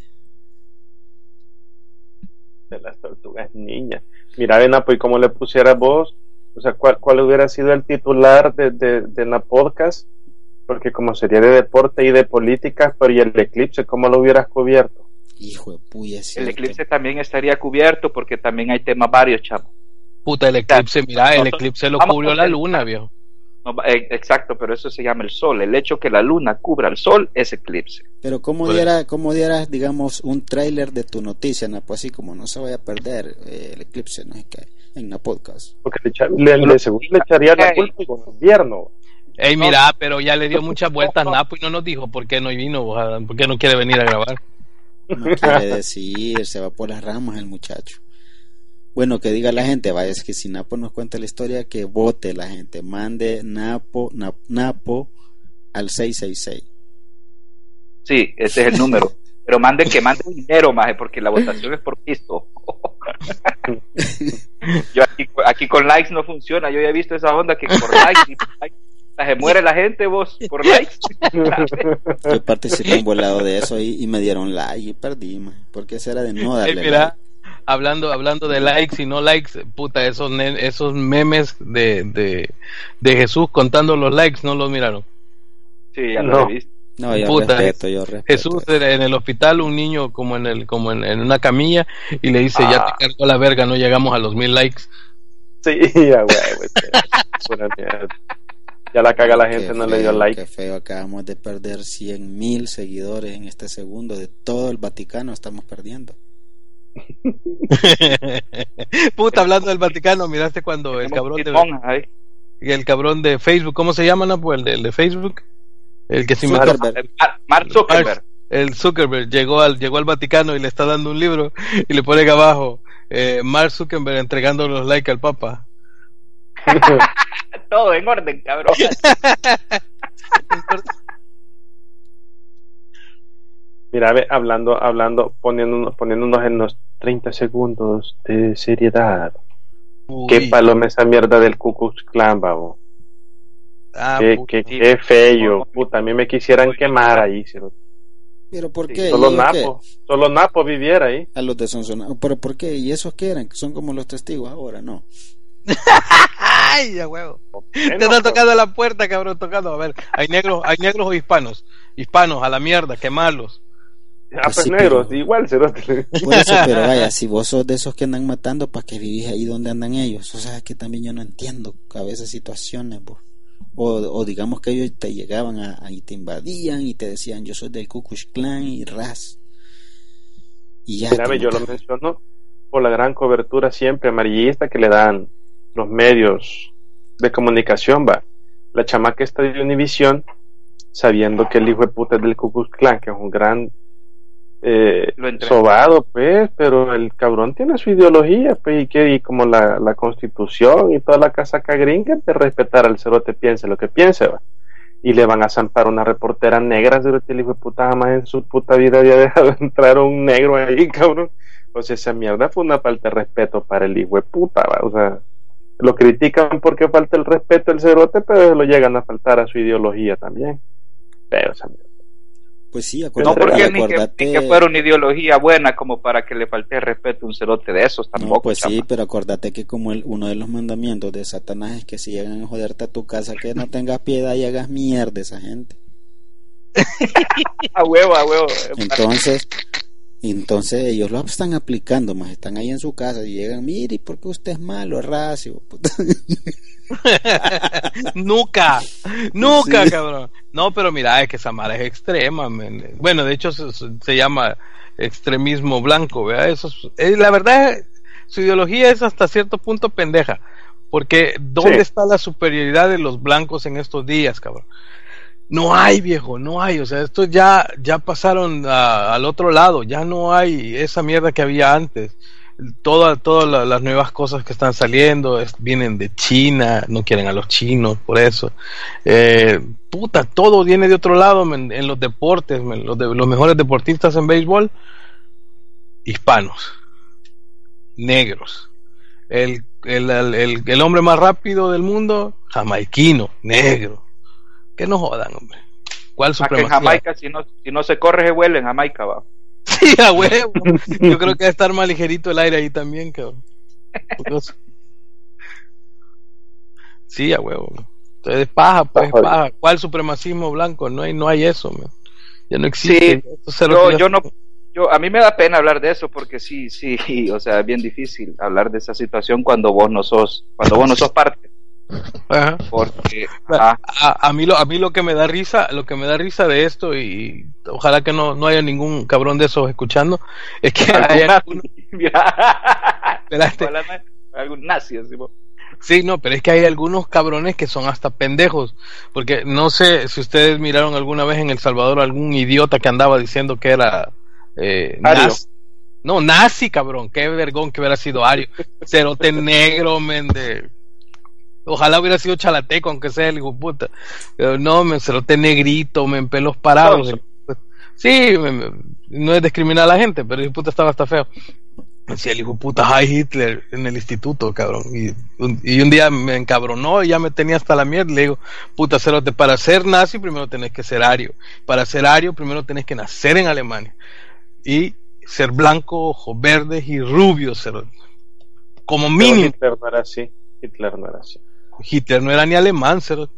De las tortugas niñas. Mira, Napo, y como le pusieras vos, o sea, ¿cuál, cuál hubiera sido el titular de, de, de la podcast? Porque como sería de deporte y de política, pero y el eclipse, ¿cómo lo hubieras cubierto? Hijo de puya, es El cierto. eclipse también estaría cubierto porque también hay temas varios, chamo. Puta, el eclipse, mira, el Nosotros eclipse lo vamos cubrió a la hacer- luna, viejo. No, eh, exacto, pero eso se llama el sol. El hecho que la luna cubra el sol es eclipse. Pero ¿cómo Pues- diera, cómo dieras, digamos, un tráiler de tu noticia, Napo, así como no se vaya a perder eh, el eclipse, no es que en la podcast? Porque le, echa- le, le, seguro le echaría la culpa al gobierno. Ey, mira, pero ya le dio muchas vueltas Napo y no nos dijo por qué no vino, ojalá, por qué no quiere venir a grabar. No quiere decir, se va por las ramas el muchacho. Bueno, que diga la gente, vaya, es que si Napo nos cuenta la historia, que vote la gente, mande Napo, Nap- Napo al seis seis seis. Sí, ese es el número. Pero manden que manden dinero, maje, porque la votación es por pisto. Yo aquí, aquí con likes no funciona. Yo ya he visto esa onda que por likes, y por likes se muere la gente, vos, por likes. Yo participé en volado de eso y, y me dieron like y perdí, maje, porque eso era de no darle Hey, mira, like. hablando hablando de likes y no likes, puta, esos ne- esos memes de, de de Jesús contando los likes, ¿no los miraron? Sí, ya No. lo he visto. No, yo Puta, respeto, yo respeto. Jesús en en el hospital, un niño como en el como en, en una camilla y le dice, ya Ah. te cargó la verga, no llegamos a los mil likes. Sí, ya, güey, güey. Pura mierda. Ya la caga la gente, Qué no le dio feo, like. Qué feo, acabamos de perder cien mil seguidores en este segundo. De todo el Vaticano estamos perdiendo. Puta, hablando del Vaticano, miraste cuando el cabrón de Monjas ahí. el cabrón de Facebook, ¿cómo se llama, no? Pues el de, el de Facebook, el que se inventó Zuckerberg. Mar- Mark Zuckerberg. el Zuckerberg llegó al llegó al Vaticano y le está dando un libro y le pone abajo eh, Mark Zuckerberg entregando los likes al Papa. Todo en orden, cabrón. Mira, ve, hablando, hablando, poniéndonos, poniéndonos en los treinta segundos de seriedad. Uy. Qué paloma esa mierda del Ku Klux Klan, babo. Ah, qué, puta. qué, qué feo. Puta, a mí me quisieran quemar ahí. Ciro. ¿Pero por Sí, qué? Solo ¿Y ellos qué? Napo, solo Napo viviera ahí. A los de Sonsonate. ¿Pero por qué? ¿Y esos qué eran? ¿Son como los testigos ahora? No. Ay, ya huevo. Te Bueno, están tocando la puerta, cabrón, tocando. A ver, hay negros, hay negros o hispanos. Hispanos, a la mierda, quemarlos. ah, Pues pues sí, negros, pero- igual, Ciro. Por eso, pero vaya, si vos sos de esos que andan matando, ¿para qué vivís ahí donde andan ellos? O sea, es que también yo no entiendo a veces situaciones, vos. O, o digamos que ellos te llegaban a, a- y te invadían y te decían, yo soy del Ku Klux Klan y ras. Y ya. Mira, ve, yo lo menciono por la gran cobertura siempre amarillista que le dan los medios de comunicación, va. La chamaca está de Univision, sabiendo que el hijo de puta es del Ku Klux Klan, que es un gran eh, Lo entrenó. sobado, pues, pero el cabrón tiene su ideología, pues, y que y como la, la constitución y toda la casaca gringa, de respetar al cerote, piense lo que piense, va. Y le van a zampar una reportera negra, cerote, el hijo de puta jamás en su puta vida había dejado entrar un negro ahí, cabrón. O sea, esa mierda fue una falta de respeto para el hijo de puta, va. O sea, lo critican porque falta el respeto al cerote, pero lo llegan a faltar a su ideología también. Pero esa mierda. Pues sí, No acuérdate, porque ni que, acuérdate- ni que fuera una ideología buena como para que le falte respeto a un cerote de esos tampoco. No, pues sí, chama. pero acuérdate que como el, uno de los mandamientos de Satanás es que si llegan a joderte a tu casa, que no tengas piedad y hagas mierda esa gente. A huevo, a huevo. Entonces, entonces ellos lo están aplicando, más están ahí en su casa y llegan, mire, ¿por qué usted es malo, es racio? Puta. Nunca, nunca, Sí. cabrón. No, pero mira, es que esa mara es extrema, men. Bueno, de hecho se, se llama extremismo blanco, ¿verdad? Eso es, eh, la verdad, su ideología es hasta cierto punto pendeja, porque ¿dónde Sí. está la superioridad de los blancos en estos días, cabrón? No hay, viejo, no hay, o sea, estos ya, ya pasaron a- al otro lado, ya no hay esa mierda que había antes. Todas todas la- las nuevas cosas que están saliendo es- vienen de China, no quieren a los chinos, por eso. Eh, puta, todo viene de otro lado, men, en los deportes, men, los, de, los mejores deportistas en béisbol, hispanos, negros. El, el, el, el, el hombre más rápido del mundo, jamaiquino, negro. Que no jodan, hombre. ¿Cuál Más que en supremacía? Jamaica, si no, si no se corre, se huele en Jamaica, va. Sí, a huevo. Yo creo que va a estar más ligerito el aire ahí también, cabrón. Curioso. Sí, a huevo. Entonces, paja, pues, Ojo. paja. ¿Cuál supremacismo blanco? No hay, no hay eso, man. Ya no existe. Sí, Eso se lo yo, tira- yo no, yo, a mí me da pena hablar de eso porque sí, sí, o sea, es bien difícil hablar de esa situación cuando vos no sos, cuando vos no sos parte, Ajá. porque, A, ajá, a- a mí lo a mí lo que me da risa lo que me da risa de esto, y ojalá que no, no haya ningún cabrón de esos escuchando, es que hay alguna- algunos- mira, espérate. ojalá no- algún nazi, así, vos. Sí, no, pero es que hay algunos cabrones que son hasta pendejos, porque no sé si ustedes miraron alguna vez en El Salvador algún idiota que andaba diciendo que era eh, Ario. nazi. No, nazi, cabrón, qué vergón que hubiera sido ario, cerote negro, men, de... Ojalá hubiera sido chalateco, aunque sea el hijo de puta. Pero no, men, cerote negrito, men, pelos parados. Sí, me, me, no es discriminar a la gente, pero el hijo puta estaba hasta feo. Decía el hijo puta Heil Hitler en el instituto, cabrón. Y un, y un día me encabronó y ya me tenía hasta la mierda. Le digo, puta cerote, para ser nazi primero tenés que ser ario. Para ser ario primero tenés que nacer en Alemania. Y ser blanco, ojos verdes y rubios, cerote. Como mínimo. Hitler no era así. Hitler no era así. Hitler no era ni alemán, cerote.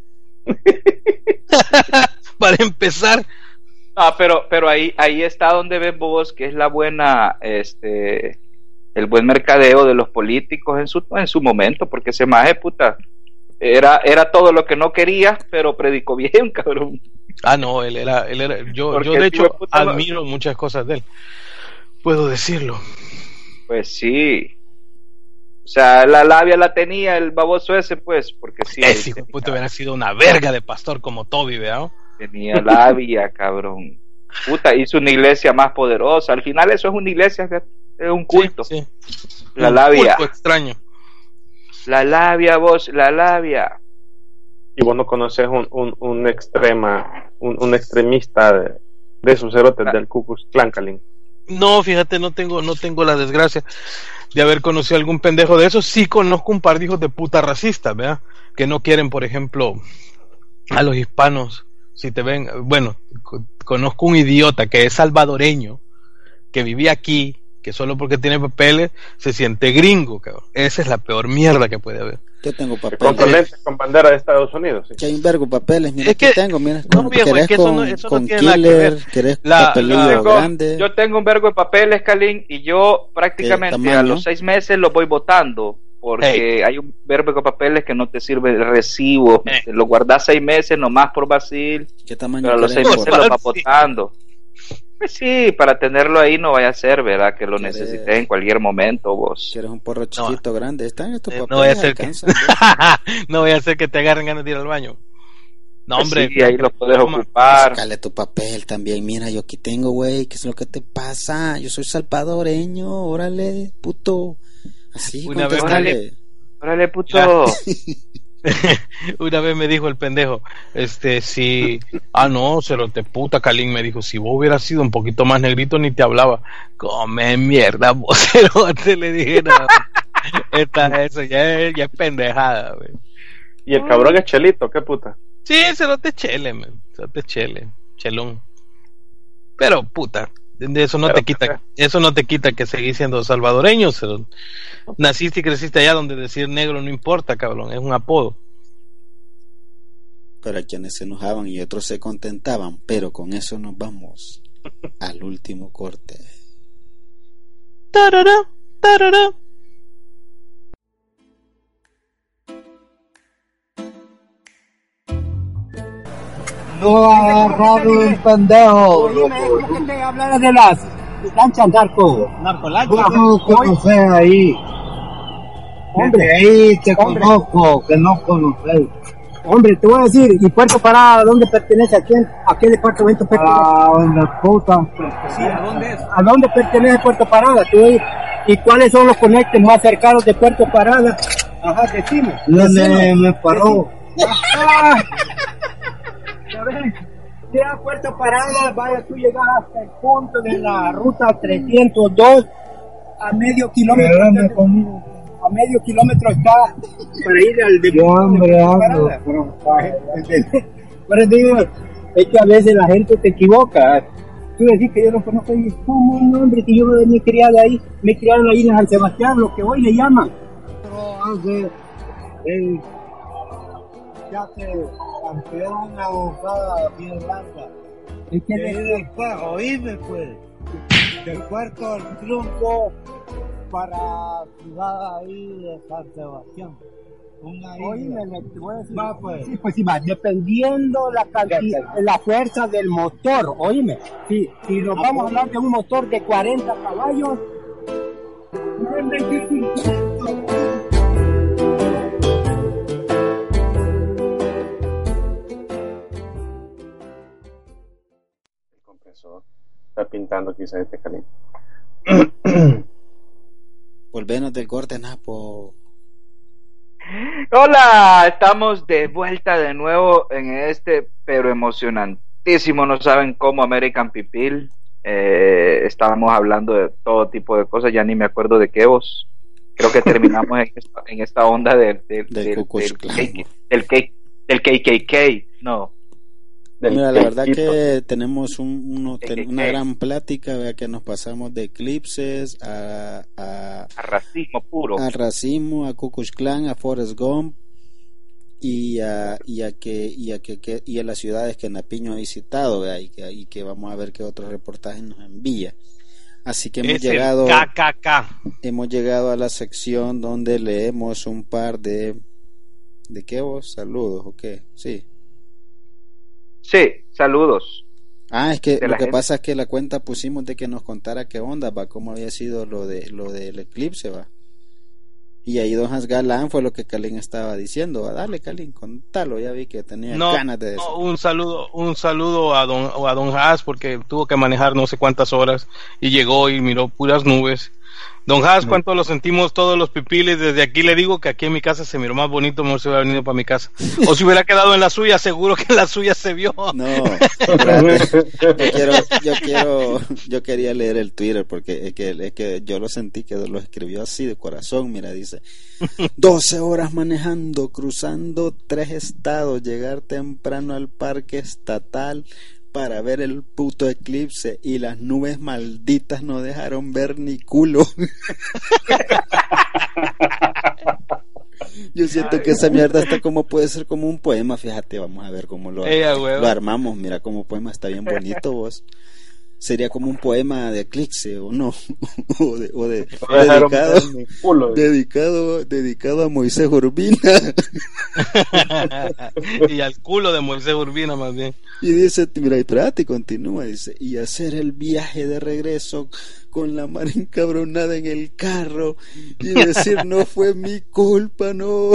Para empezar. Ah, pero, pero ahí, ahí está donde ves vos que es la buena, este, el buen mercadeo de los políticos en su, en su momento, porque ese maje, puta, era, era todo lo que no quería, pero predicó bien, cabrón. Ah, no, él era, él era, yo, yo de hecho puta, admiro no... muchas cosas de él. Puedo decirlo. Pues sí. O sea, la labia la tenía el baboso ese, pues, porque sí. Ese hijo de puta hubiera sido una verga de pastor como Toby, ¿verdad? Tenía labia, cabrón. Puta, hizo una iglesia más poderosa. Al final eso es una iglesia, es un culto. Sí, sí. La un labia. Culto extraño. La labia, vos, la labia. Y vos no conoces un, un, un extrema, un, un extremista de, de esos cerotes ah. del Ku Klux Klan, Kalin. No, fíjate, no tengo, no tengo la desgracia de haber conocido algún pendejo de esos. Sí conozco un par de hijos de puta racistas, ¿verdad? Que no quieren, por ejemplo, a los hispanos. Si te ven, bueno, conozco un idiota que es salvadoreño, que vivía aquí, que solo porque tiene papeles se siente gringo, cabrón. Esa es la peor mierda que puede haber. Yo tengo papeles. Con lentes, con bandera de Estados Unidos. Sí. Que hay un vergo papeles, mira, es que, aquí tengo, mira. No, viejo, es que eso no, eso no tiene nada que ver. ¿Querés la, papelillo la, grande? Yo tengo un vergo de papeles, Kalin, y yo prácticamente a los seis meses los voy votando. Porque hey. hay un verbo de papeles que no te sirve de recibo. Hey. Lo guardas seis meses nomás por Basil. ¿Qué tamaño? Pero a los seis meses lo vas votando. Pues sí, para tenerlo ahí no vaya a ser, ¿verdad? Que lo necesites en cualquier momento vos. ¿Quieres un porro chiquito no. grande? Están estos papeles. No voy a hacer que... no voy a hacer que te agarren ganas de ir al baño. No, hombre. Sí, ahí lo puedes ocupar. Búscale tu papel también. Mira, yo aquí tengo, güey. ¿Qué es lo que te pasa? Yo soy salvadoreño. Órale, puto. Así, una vez, órale, órale, puto. Una vez me dijo el pendejo, este, si, ah, no, cerote puta, Kalin me dijo, si vos hubieras sido un poquito más negrito ni te hablaba. Come mierda, vos, cerote, le dije, no, esta, eso ya es, ya es pendejada, güey. Y el cabrón es chelito, qué puta. Sí, cerote chele, man, cerote chele, chelón. Pero, puta, de eso no Pero te quita, que... eso no te quita que seguís siendo salvadoreño. Pero naciste y creciste allá donde decir negro no importa, cabrón, es un apodo. Pero hay quienes se enojaban y otros se contentaban, pero con eso nos vamos al último corte. Tarara, tarara. No agarrar un pendejo. ¿Por qué te hablas de las lanchas narco? Narcolanchas. No conoces ahí. Hombre, desde ahí te hombre. Conozco, que no conoces. Hombre, te voy a decir, ¿y Puerto Parada a dónde pertenece? ¿A quién? ¿A qué departamento pertenece? A donde puta. Sí, ¿a dónde es? ¿A dónde pertenece Puerto Parada? ¿Tú? ¿Y cuáles son los conectes más cercanos de Puerto Parada? Ajá, decime. ¿Dónde me paró? Ah, ya Puerto Parada, vaya, tú llegas hasta el punto de la ruta trescientos dos a medio kilómetro. A medio kilómetro está para ir al de Yo, hombre, ando, pero digo, es que a veces la gente te equivoca. Tú decís que yo no conozco y ¿cómo un hombre que yo me he criado ahí? Me he criado ahí en San Sebastián, lo que hoy le llaman. Pero hace el ya te campeón una bofada bien larga. Es que de ahí después, oíme pues, del puerto del Triunfo para ciudad ahí de San Sebastián. Una isla. Oíme, te voy a decir. Va, pues. Sí, pues sí, va, dependiendo la cantidad, la fuerza del motor, oíme. Sí, si nos vamos a hablar de un motor de cuarenta caballos, el compresor está pintando quizás este caliente. Volvenos del corte, Napo. Hola, estamos de vuelta de nuevo en este pero emocionante, cortísimo, no saben cómo American Pipil. Eh, estábamos hablando de todo tipo de cosas, ya ni me acuerdo de qué vos. Creo que terminamos en, esta, en esta onda de, de, de, del, del, K, del, K, del K K K. No. Mira, la verdad que tenemos un, uno, ten, una gran plática, vea que nos pasamos de eclipses a, a, a racismo puro, a racismo, a Ku Klux Klan, a Forrest Gump y a, y a que y a que, que y a las ciudades que Napiño ha visitado, vea, y que, y que vamos a ver qué otros reportajes nos envía. Así que hemos es llegado K K K. hemos llegado a la sección donde leemos un par de de qué vos saludos o qué, sí. Sí, saludos. Ah, es que lo que gente. pasa es que la cuenta pusimos de que nos contara qué onda, va, cómo había sido lo de lo del eclipse, va. Y ahí don Hans Galán fue lo que Kalin estaba diciendo, va, dale Kalin, contalo, ya vi que tenía no, ganas de eso. No, un saludo, un saludo a don a don Haas porque tuvo que manejar no sé cuántas horas y llegó y miró puras nubes. Don Haas, cuánto lo sentimos todos los pipiles. Desde aquí le digo que aquí en mi casa se miró más bonito, mejor se hubiera venido para mi casa. O si hubiera quedado en la suya, seguro que en la suya se vio. No, yo quiero, yo quiero, yo quería leer el Twitter porque es que, es que yo lo sentí que lo escribió así de corazón. Mira, dice: doce horas manejando, cruzando tres estados, llegar temprano al parque estatal para ver el puto eclipse y las nubes malditas no dejaron ver ni culo. Yo siento que esa mierda está como puede ser como un poema, fíjate, vamos a ver cómo lo, Ella, lo armamos, mira como poema está bien bonito vos. Sería como un poema de eclipse o no, o de, o de o dedicado, culo, dedicado dedicado a Moisés Urbina. Y al culo de Moisés Urbina más bien. Y dice, mira, espérate, y continúa, dice, y hacer el viaje de regreso con la mar encabronada en el carro y decir, no fue mi culpa, no.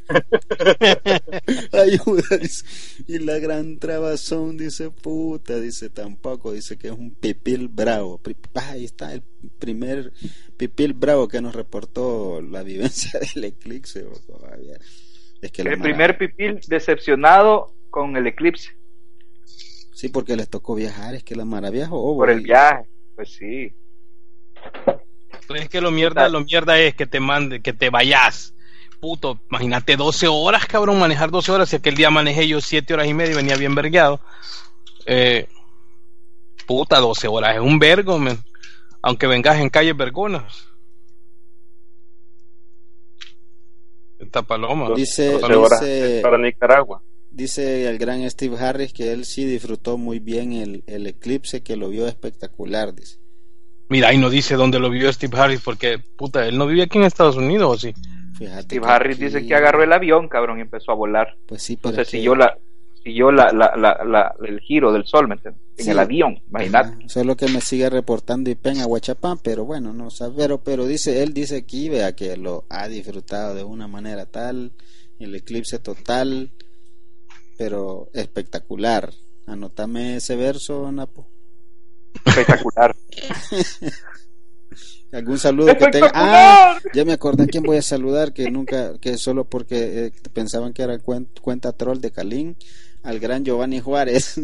Ayuda, dice. Y la gran trabazón, dice, puta, dice, tampoco, dice que es un pipil bravo. Ahí está el primer pipil bravo que nos reportó la vivencia del eclipse. Es que el primer pipil decepcionado con el eclipse. Sí, porque les tocó viajar, es que la Mara viajó. Por el viaje, pues sí. Pues es que lo mierda, lo mierda es que te mande, que te vayas. Puto, imagínate doce horas, cabrón, manejar doce horas. Si aquel día manejé yo siete horas y media y venía bien vergueado. Eh, puta, doce horas es un vergo, man. Aunque vengas en calles vergonas. Esta paloma. Dice, dice para Nicaragua. Dice el gran Steve Harris que él sí disfrutó muy bien el, el eclipse, que lo vio espectacular, dice. Mira, ahí no dice dónde lo vio Steve Harris, porque, puta, él no vive aquí en Estados Unidos, ¿o sí? Fíjate Steve Harris aquí dice que agarró el avión, cabrón, y empezó a volar. Pues sí, pero no sé, que... siguió, la, siguió la, la, la, la, el giro del sol, ¿me entiendes? En sí, el avión, imagínate. Ajá. Solo que me sigue reportando Ipen a Huachapán, pero bueno, no sabe, pero, pero dice, él dice aquí, vea, que lo ha disfrutado de una manera tal, el eclipse total, pero espectacular. Anótame ese verso, Napo. Espectacular. Algún saludo que tenga. Ah, ya me acordé a quién voy a saludar, que nunca, que solo porque eh, pensaban que era cuenta, cuenta troll de Kalin, al gran Giovanni Juárez.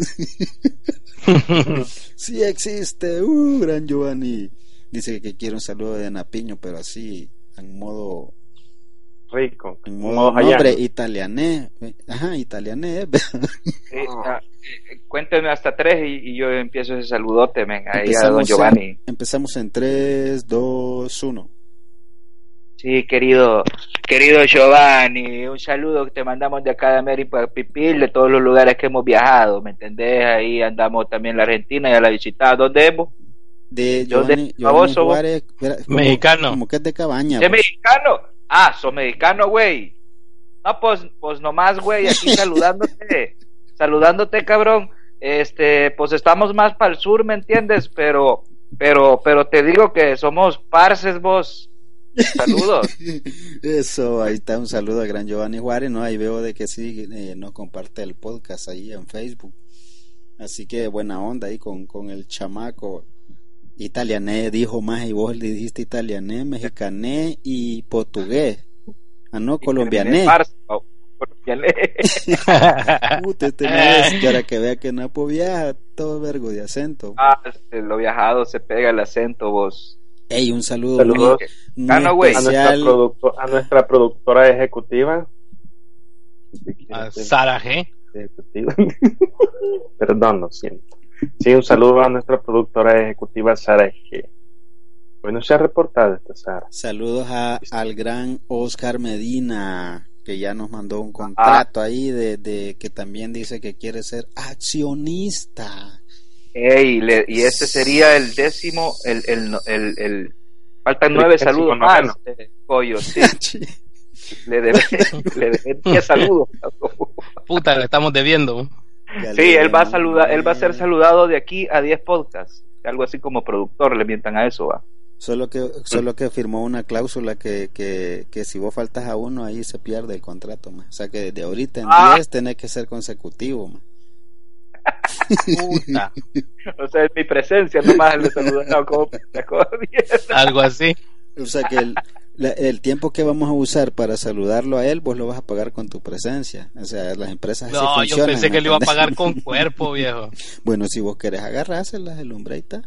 Sí existe, uh, gran Giovanni. Dice que quiere un saludo de Napiño, pero así, en modo rico, en modo nombre italiané, ajá, italiané. Sí, ah, cuéntenme hasta tres y, y yo empiezo ese saludote, men, ahí a don Giovanni. En, empezamos en tres, dos, uno. Sí, querido, querido Giovanni, un saludo que te mandamos de acá de América Pipil, de todos los lugares que hemos viajado, ¿me entendés? Ahí andamos también en la Argentina, ya la visitamos. ¿Dónde hemos? De Giovanni, Giovanni Juárez, como, mexicano. Como que es de Cabaña. ¿Es mexicano? Ah, sos mexicano, güey. No, pues, pues nomás, güey, aquí saludándote, saludándote, cabrón. Este, pues estamos más para el sur, ¿me entiendes? Pero, pero, pero te digo que somos parces, vos. Saludos. Eso, ahí está, un saludo al gran Giovanni Juárez, ¿no? Ahí veo de que sí, eh, nos comparte el podcast ahí en Facebook. Así que buena onda ahí con, con el chamaco. Italiané dijo más y vos le dijiste italiané, mexicané y portugués. Ah, no, colombiané. Puta, este no es para que vea que Napo viaja todo vergo de acento. Ah, este, lo viajado se pega el acento, vos. Ey, un saludo Saludos muy, muy a, nuestra especial. producto- a nuestra productora ejecutiva. A Sara G. Ejecutiva. Perdón, lo siento. Sí, un saludo a nuestra productora ejecutiva Sara G. Bueno, se ha reportado esta Sara. Saludos a, al gran Oscar Medina, que ya nos mandó un contrato ahí de, de que también dice que quiere ser accionista. Ey, le- y este sería el décimo, el, el, el, el- faltan nueve Trigésimo saludos noveno. más, eh, Pollo, sí. le debe, le debe diez saludos. Puta, le estamos debiendo. Sí, él va a saludar, él va a ser saludado de aquí a diez podcasts, algo así como productor, le mientan a eso, va. Solo que solo que firmó una cláusula que, que, que si vos faltas a uno ahí se pierde el contrato, ma. O sea que desde ahorita en Ah. diez tenés que ser consecutivo, ma. Puta. O sea, es mi presencia nomás le saludaba como, como Algo así. O sea que el, la- el tiempo que vamos a usar para saludarlo a él, vos lo vas a pagar con tu presencia. O sea, las empresas así No, yo funcionan, pensé que ¿me le iba a entendés? pagar con cuerpo, viejo. Bueno, si vos querés agarrárselas, el hombre ahí está.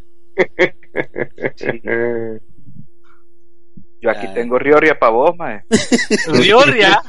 Yo aquí tengo Rioria para vos, mae. ¿Rioria?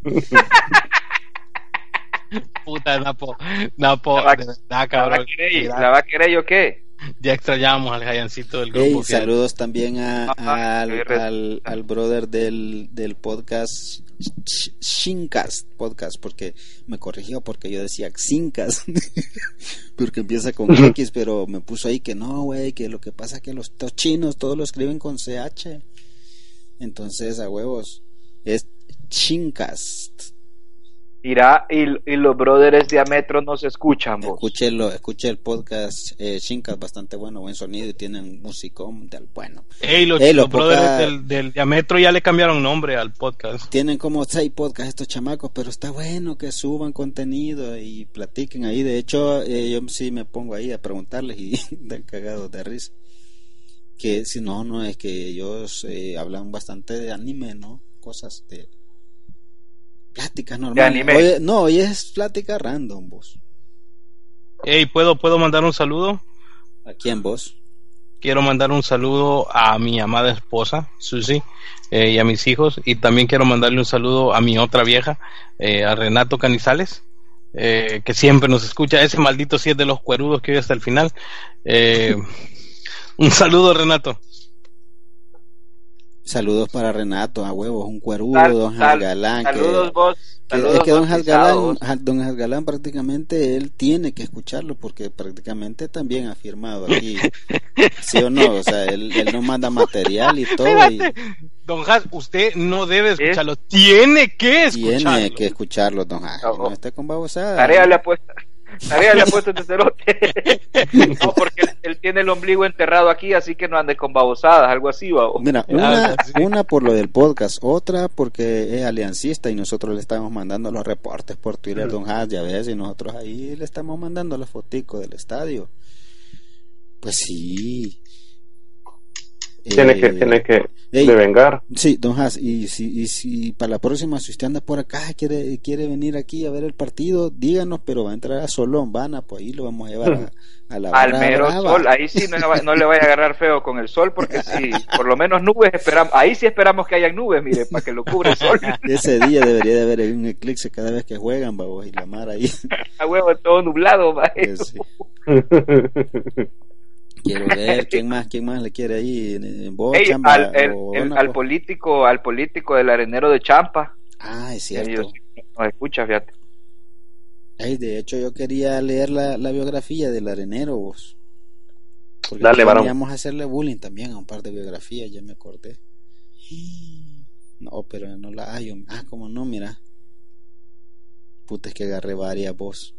Puta, Napo. Napo, ¿La va- de verdad, ¿La va a cabrón. querer, Mira, ¿La va a querer yo qué? ya extrañamos al Jayancito del grupo. Ey, fíjate. saludos también a, Ah, al, qué re- al, al brother del, del podcast Sh- Shincast podcast, porque me corrigió porque yo decía Xincas porque empieza con X, pero me puso ahí que no, güey, que lo que pasa es que los, los chinos todos lo escriben con C H, entonces a huevos es Shincast. Irá, y, y los brothers diámetros no se escuchan, vos. Escúchelo, escuche el podcast eh, Shincast, bastante bueno, buen sonido y tienen musicón del bueno. Ey, los, Ey, los los brothers poca- del, del Diametro ya le cambiaron nombre al podcast. Tienen como seis podcasts estos chamacos, pero está bueno que suban contenido y platiquen ahí. De hecho, eh, yo sí me pongo ahí a preguntarles y dan cagados de risa. Que si no, no es que ellos eh, hablan bastante de anime, ¿no? Cosas de pláticas normales. anime. Oye, no, hoy es plática random, vos. Ey, ¿puedo, ¿puedo mandar un saludo? ¿A quién, vos? Quiero mandar un saludo a mi amada esposa, Susi, eh, y a mis hijos. Y también quiero mandarle un saludo a mi otra vieja, eh, a Renato Canizales, eh, que siempre nos escucha. Ese maldito sí es de los cuerudos que hoy hasta el final. Eh, un saludo, Renato. Saludos para Renato, a huevos, un cuerudo, Sal- don sal- Galán. saludos vos, Que, saludos es que don vos, Hasgalán, pisados. Ja- don Hasgalán prácticamente él tiene que escucharlo porque prácticamente también ha firmado aquí, sí o no, o sea, él, él nos manda material y todo y Espérate, don Has, usted no debe escucharlo, tiene que escucharlo. tiene que escucharlo, don Has, Oh, oh. no esté con babosada. Tarea le ha puesto, tarea le ha puesto este cerote. No, porque él, él tiene el ombligo enterrado aquí, así que no ande con babosadas, algo así, babo. Mira, una, una por lo del podcast, otra porque es aliancista y nosotros le estamos mandando los reportes por Twitter, don Has, ya ves, y nosotros ahí le estamos mandando las fotico del estadio. Pues sí. Tiene Eh, que, tiene que ey, devengar. Sí, don Has, y si, y si para la próxima, si usted anda por acá, quiere quiere venir aquí a ver el partido, díganos, pero va a entrar a Solón, van a, pues ahí lo vamos a llevar a, a la Al barra mero brava. sol, ahí sí no, le va- no le vaya a agarrar feo con el sol, porque sí, por lo menos nubes esperamos, ahí sí esperamos que hayan nubes, mire, para que lo cubra el sol. Ese día debería de haber un eclipse cada vez que juegan, babos, y la mar ahí. A huevo, todo nublado, va. Eh, sí. Quiero ver quién más, quién más le quiere ahí en, en vos, Ey, Chamba, al, el- o el- una, al pues. político, al político del arenero de Champa. Ah, es cierto. Ellos nos escucha, fíjate. Ey, de hecho yo quería leer la, la biografía del arenero, vos. Porque Dale, varón. queríamos hacerle bullying también a un par de biografías, ya me acordé. No, pero no la hay. hom- Ah, como no, mira. Puta, es que agarré varias, vos.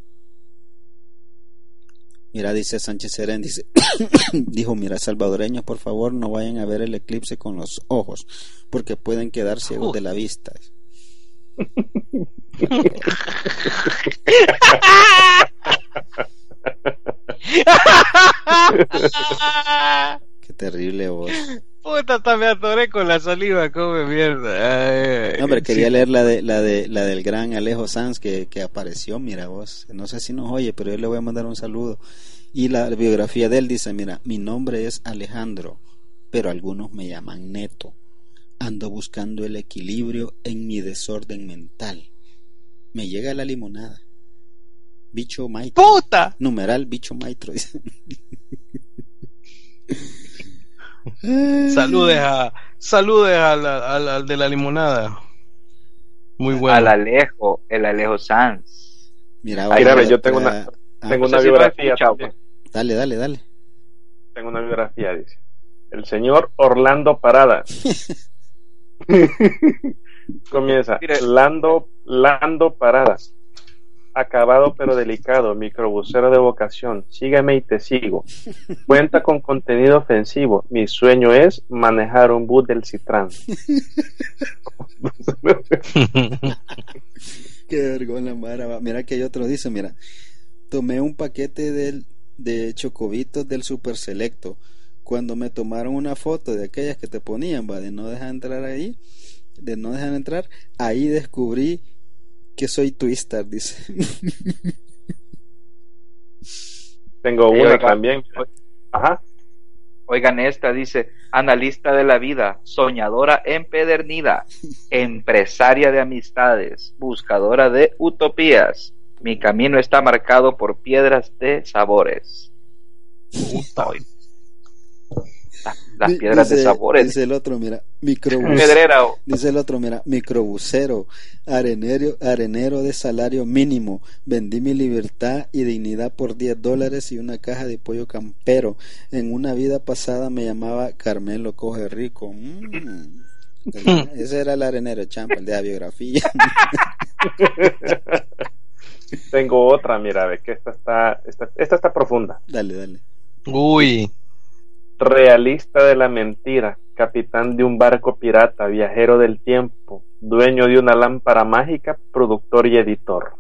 Mira, dice Sánchez Serén, dice, dijo, mira, salvadoreños, por favor, no vayan a ver el eclipse con los ojos, porque pueden quedar ciegos Uh. de la vista. Qué terrible vos. Puta, hasta me atoré con la saliva, come mierda. Ay, No, hombre, quería sí. leer la de la de la del gran Alejo Sanz que, que apareció, mira vos, no sé si nos oye, pero yo le voy a mandar un saludo. Y la biografía de él dice, mira, mi nombre es Alejandro, pero algunos me llaman Neto. Ando buscando el equilibrio en mi desorden mental. Me llega la limonada. Bicho maitro. ¡Puta! Numeral bicho maitro. Dice. Saludes a saludes al, al, al de la limonada. Muy bueno. Al Alejo, el Alejo Sanz. Mira, Ahí, ahora dale, yo otra- tengo una, ah, tengo no sé una si lo has biografía escuchado, también. Dale, dale, dale. Tengo una biografía, dice. El señor Orlando Parada. Comienza. Mire. Lando, Lando Parada. Acabado pero delicado, microbusero de vocación. Sígueme y te sigo. Cuenta con contenido ofensivo. Mi sueño es manejar un bus del Citrán. Qué vergüenza, Mara. va. Mira que hay otro dice, mira, tomé un paquete del, de chocobitos del Super Selecto. Cuando me tomaron una foto de aquellas que te ponían, va, de no dejar entrar ahí, de no dejar entrar, ahí descubrí que soy twister, dice. Tengo Sí, una oiga. también. Ajá. Oigan esta, dice, analista de la vida, soñadora empedernida, empresaria de amistades, buscadora de utopías. Mi camino está marcado por piedras de sabores. Puta. Las, las Di- piedras dice, de sabores. Dice el otro, mira, microbus. Pedrera, o- Dice el otro, mira, microbusero, arenero, arenero de salario mínimo. Vendí mi libertad y dignidad por diez dólares y una caja de pollo campero. En una vida pasada me llamaba Carmelo Coge Rico. Mm. Ese era el arenero champa, el de la biografía. Tengo otra, mira, ve que esta está, esta, esta está profunda. Dale, dale. Uy. Realista de la mentira, capitán de un barco pirata, viajero del tiempo, dueño de una lámpara mágica, productor y editor.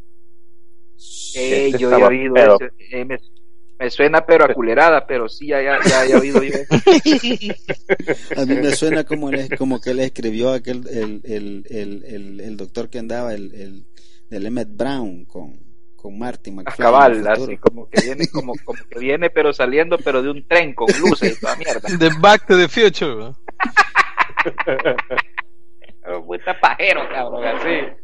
Eh, Este yo he estaba oído pedo. eso, eh, me, me suena pero a culerada, pero sí, ya, ya, ya he oído yo. A mí me suena como, le, como que le escribió aquel el, el, el, el, el doctor que andaba, el, el, el Emmett Brown con, con Marty A McFly. cabal, en el futuro. así como que viene, como, como que viene pero saliendo pero de un tren con luces y toda mierda. The Back to the Future. ¿no? Pero puta pajero, cabrón, así.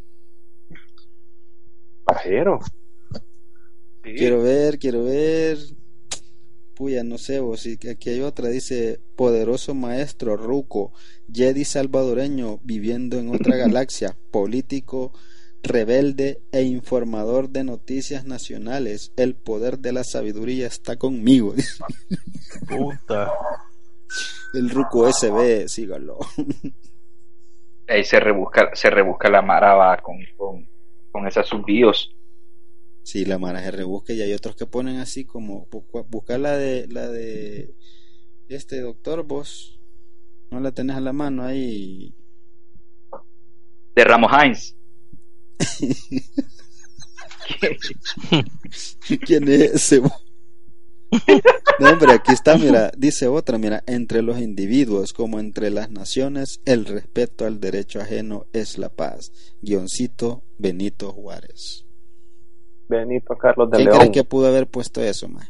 Pajero. Sí. Quiero ver, quiero ver. Puya, no sé vos. Sí, aquí hay otra, dice: poderoso maestro ruco, Jedi salvadoreño, viviendo en otra galaxia, político, rebelde e informador de noticias nacionales. El poder de la sabiduría está conmigo. Puta. El ruco S B, sígalo. Ahí se rebusca, se rebusca la maraba con, con, con esas subios. Sí, la mara se rebusca y hay otros que ponen así como bu- buscar la de la de este doctor, vos no la tenés a la mano ahí. De Ramos Hines. ¿Quién es ese? vos? No, hombre, aquí está, mira, dice otra, mira, entre los individuos como entre las naciones, el respeto al derecho ajeno es la paz. Guioncito Benito Juárez. Benito Carlos de ¿Quién León. cree que pudo haber puesto eso, man?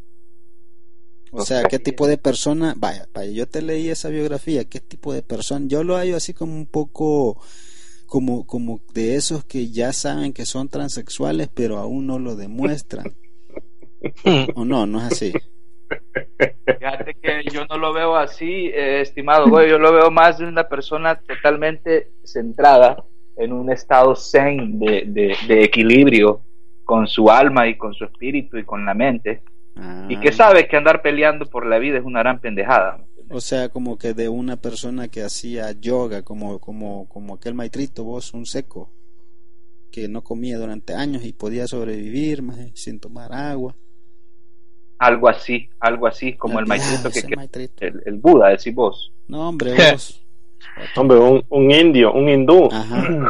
O sea, ¿qué tipo de persona? Vaya, vaya, yo te leí esa biografía, ¿qué tipo de persona? Yo lo hallo así como un poco, como, como de esos que ya saben que son transexuales, pero aún no lo demuestran. ¿O no? No es así. Fíjate que yo no lo veo así, eh, estimado güey, yo lo veo más de una persona totalmente centrada en un estado zen de, de, de equilibrio con su alma y con su espíritu y con la mente, Ah, y que sabe que andar peleando por la vida es una gran pendejada. o sea, como que de una persona que hacía yoga, como, como, como aquel maitrito, vos, un seco, que no comía durante años y podía sobrevivir más sin tomar agua. Algo así, algo así como Ah, el maitrito que, ese que maitrito. el, el Buda, decís vos. No, hombre, vos. Hombre, un, un indio, un hindú. Ajá.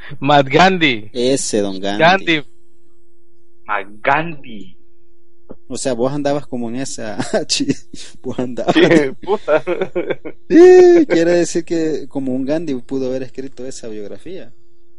Matt Gandhi. Ese don Gandhi. Gandhi. A Gandhi. O sea, vos andabas como en esa... vos andabas... Sí, puta. Sí, quiere decir que como un Gandhi pudo haber escrito esa biografía.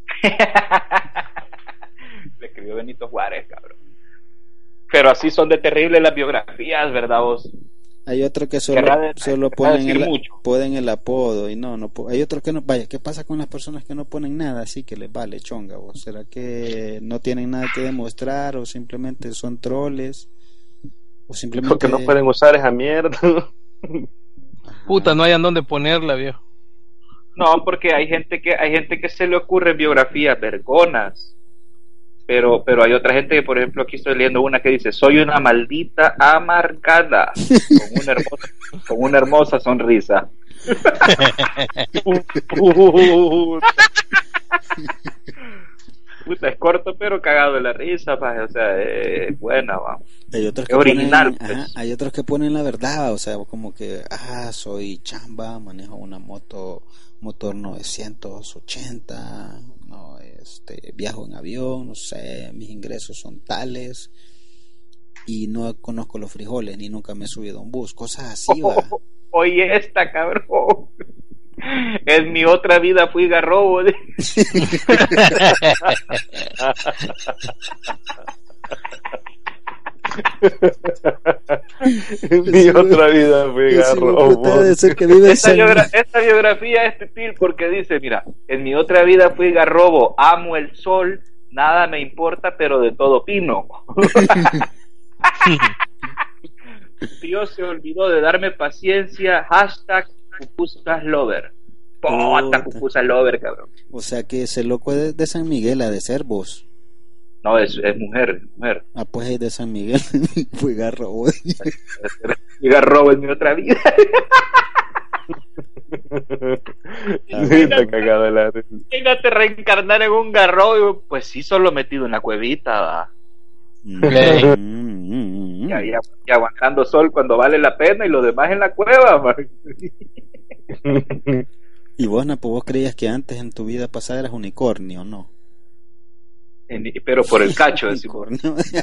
Le escribió Benito Juárez, cabrón. Pero así son de terribles las biografías, ¿verdad vos? Hay otros que solo, de, solo ponen, el, ponen el apodo y no, no hay otros que no. Vaya, ¿qué pasa con las personas que no ponen nada así que les vale chonga vos? ¿Será que no tienen nada que demostrar o simplemente son troles? O simplemente... Lo que no pueden usar esa mierda. Puta, no hayan dónde ponerla, viejo. No, porque hay gente que hay gente que se le ocurre biografías vergonas. Pero pero hay otra gente que, por ejemplo, aquí estoy leyendo una que dice: soy una maldita amargada con una hermosa, con una hermosa sonrisa. Puta, es corto pero cagado de la risa, pa. O sea, es buena, va. Hay otros que es original, ponen, pues. Ajá, hay otros que ponen la verdad, o sea, como que, ah, soy chamba, manejo una moto, motor novecientos ochenta, no, este, viajo en avión, no sé, mis ingresos son tales y no conozco los frijoles ni nunca me he subido a un bus, cosas así, va. Oh, oye esta, cabrón. En mi otra vida fui garrobo. En mi otra vida fui garrobo. Esta, biogra- esta biografía es pipil porque dice, mira, en mi otra vida fui garrobo, amo el sol, nada me importa, pero de todo opino. Dios se olvidó de darme paciencia, hashtag pupusas lover. Puta, pupusas lover, cabrón. O sea que ese loco es de San Miguel, ha de ser vos. No, es, es mujer, es mujer. Ah, pues es de San Miguel. Fue garrobo. Fui garrobo en mi otra vida. Está cagado la risa. Imagínate reencarnar en un garrobo. Pues sí, solo metido en la cuevita, va. Mm. Y, ahí, y aguantando sol cuando vale la pena y lo demás en la cueva, man. Y vos, Napo, vos creías que antes en tu vida pasada eras unicornio, ¿no? En, pero por el cacho, decimos.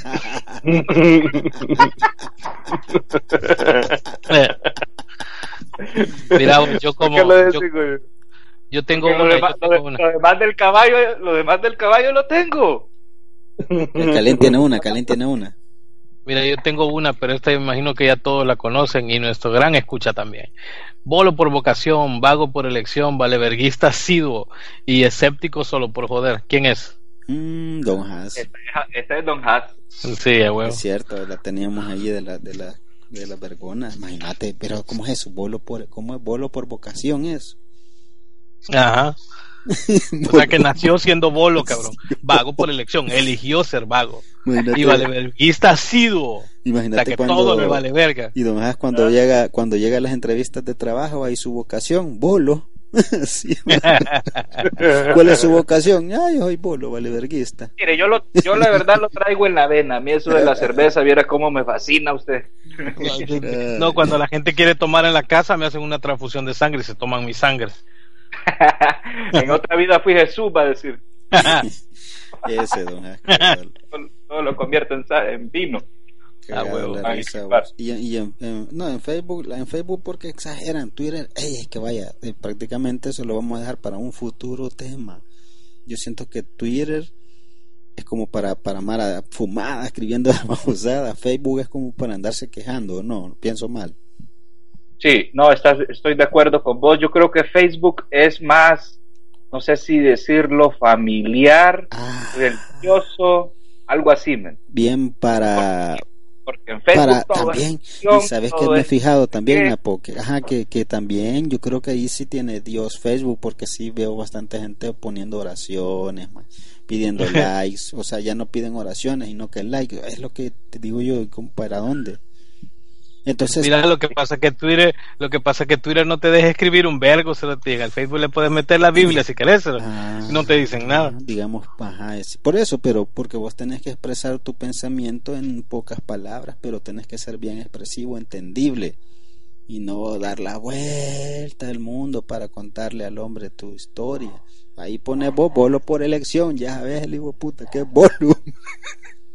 Mira, yo como yo, yo tengo una, lo, demás, yo tengo lo, una. lo demás del caballo, lo demás del caballo lo tengo. El Calén tiene una, Calén tiene una. Mira, yo tengo una, pero esta me imagino que ya todos la conocen y nuestro gran escucha también. Bolo por vocación, vago por elección, valeverguista asiduo y escéptico solo por joder. ¿Quién es? Mm, Don Haas. Esta, esta es Don Haas. Sí, a huevo. Es cierto, la teníamos ahí de la de la de la vergona. Imagínate, pero ¿cómo es eso? Bolo por, ¿cómo es bolo por vocación es? Ajá. O sea que nació siendo bolo, cabrón. Vago por elección, eligió ser vago. Imagínate, y valeverguista asiduo. Imagínate, o sea que cuando, todo le vale verga. Y Don Haas cuando ¿Ah? llega cuando llega a las entrevistas de trabajo, ahí su vocación, bolo. Sí, ¿cuál es su vocación? Ay, yo soy bolo, valeverguista. Mire, yo lo, yo la verdad lo traigo en la vena. A mí eso de la cerveza, viera cómo me fascina a usted. No, cuando la gente quiere tomar en la casa, me hacen una transfusión de sangre y se toman mi sangre. En otra vida fui Jesús, va a decir. Ese, Don Haas. Todo, todo lo convierte en, en vino. Ah, huevo. Risa, y, y en, en, no, en Facebook, en Facebook porque exageran, Twitter, ey, es que vaya, eh, prácticamente eso lo vamos a dejar para un futuro tema. Yo siento que Twitter es como para para mala fumada, escribiendo la babosada. Facebook es como para andarse quejando, no, pienso mal. Sí, no, estás, estoy de acuerdo con vos. Yo creo que Facebook es más, no sé si decirlo, familiar, ah. religioso, algo así, man. Bien para... Porque en Facebook para todo también es, y sabes que me he fijado también que, a porque ajá que, que también yo creo que ahí sí tiene Dios Facebook, porque sí veo bastante gente poniendo oraciones, man, pidiendo likes, o sea, ya no piden oraciones sino que like, es lo que te digo yo, ¿para dónde? Entonces, mira, lo que pasa que Twitter, lo que pasa que Twitter no te deja escribir un vergo, se lo diga. Al Facebook le puedes meter la Biblia si querés, ah, no te dicen nada. Digamos, ajá, es por eso, pero porque vos tenés que expresar tu pensamiento en pocas palabras, pero tenés que ser bien expresivo, entendible y no dar la vuelta al mundo para contarle al hombre tu historia. Ahí pones vos bolo por elección, ya sabes, el hijo puta que es bolo.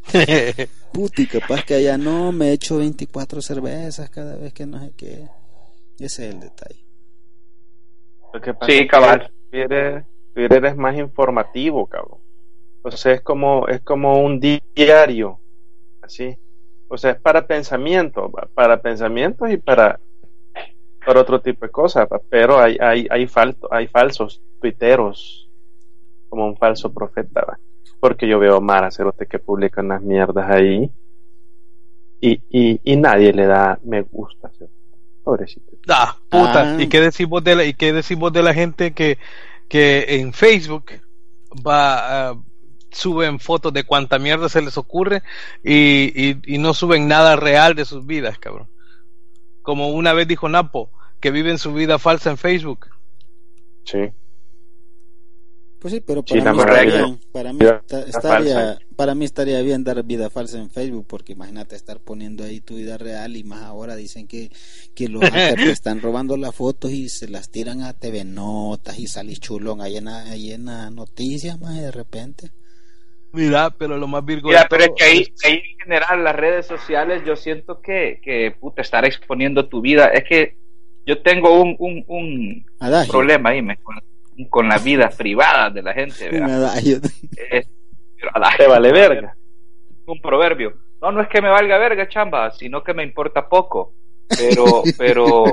Puti, capaz que allá no, me echo veinticuatro cervezas cada vez que no sé qué. Ese es el detalle. Lo que pasa Sí, es que cabal. Twitter, Twitter es más informativo, cabrón. O sea, es como, es como un diario, así. O sea, es para pensamiento, para pensamientos y para, para otro tipo de cosas. Pero hay, hay, hay, falto, hay falsos tuiteros, como un falso profeta, ¿va? Porque yo veo Mara Cerote que publican las mierdas ahí y, y, y nadie le da me gusta, ¿sí? Pobrecito. Ah, puta. Ah. ¿Y qué decimos de la, y qué decimos de la gente que, que en Facebook va uh, suben fotos de cuánta mierda se les ocurre y, y, y no suben nada real de sus vidas, cabrón? Como una vez dijo Napo, que viven su vida falsa en Facebook. Sí. Pues sí, pero Sí, para, la mí, estaría verdad bien, para, mí vida esta- estaría, falsa. para mí estaría bien dar vida falsa en Facebook, porque imagínate estar poniendo ahí tu vida real y más ahora dicen que, que los hackers te están robando las fotos y se las tiran a T V Notas y salís chulón ahí en, la- ahí en las noticias, más de repente. Mira, pero lo más virgo Mira, de pero es todo que ahí, es- ahí en general las redes sociales yo siento que, que puta, estar exponiendo tu vida, es que yo tengo un, un, un Adagio. problema ahí me, con, con la vida privada de la gente, Un ¿verdad? adagio. Es- pero adagio, Te vale verga. un proverbio. No, no es que me valga verga, chamba, sino que me importa poco. Pero, pero,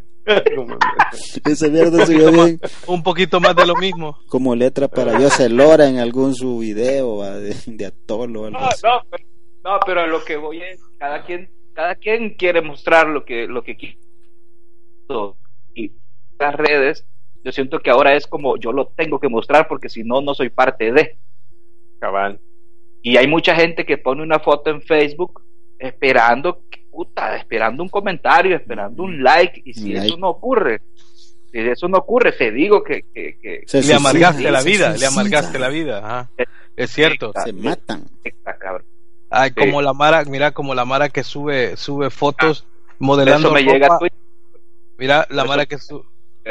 Esa mierda se ve bien un poquito más de lo mismo. como letra para José Lora en algún su video ¿va? de, de Atolo o algo no, así. no, pero, no, pero a lo que voy es, cada quien, cada quien quiere mostrar lo que, lo que quiere. Y las redes, yo siento que ahora es como, yo lo tengo que mostrar porque si no, no soy parte de. Cabal. Y hay mucha gente que pone una foto en Facebook esperando, puta, esperando un comentario, esperando un like, y si Like. eso no ocurre, si eso no ocurre, te digo que, que, que Se Le suicida, amargaste la se vida, le suicida. amargaste la vida. Ajá. Es cierto. Se matan. está cabrón. Ay, Sí. como la Mara, mira, como la Mara que sube, sube fotos modelando Eso me ropa. llega a Twitter. Mira, la Eso- Mara que sube.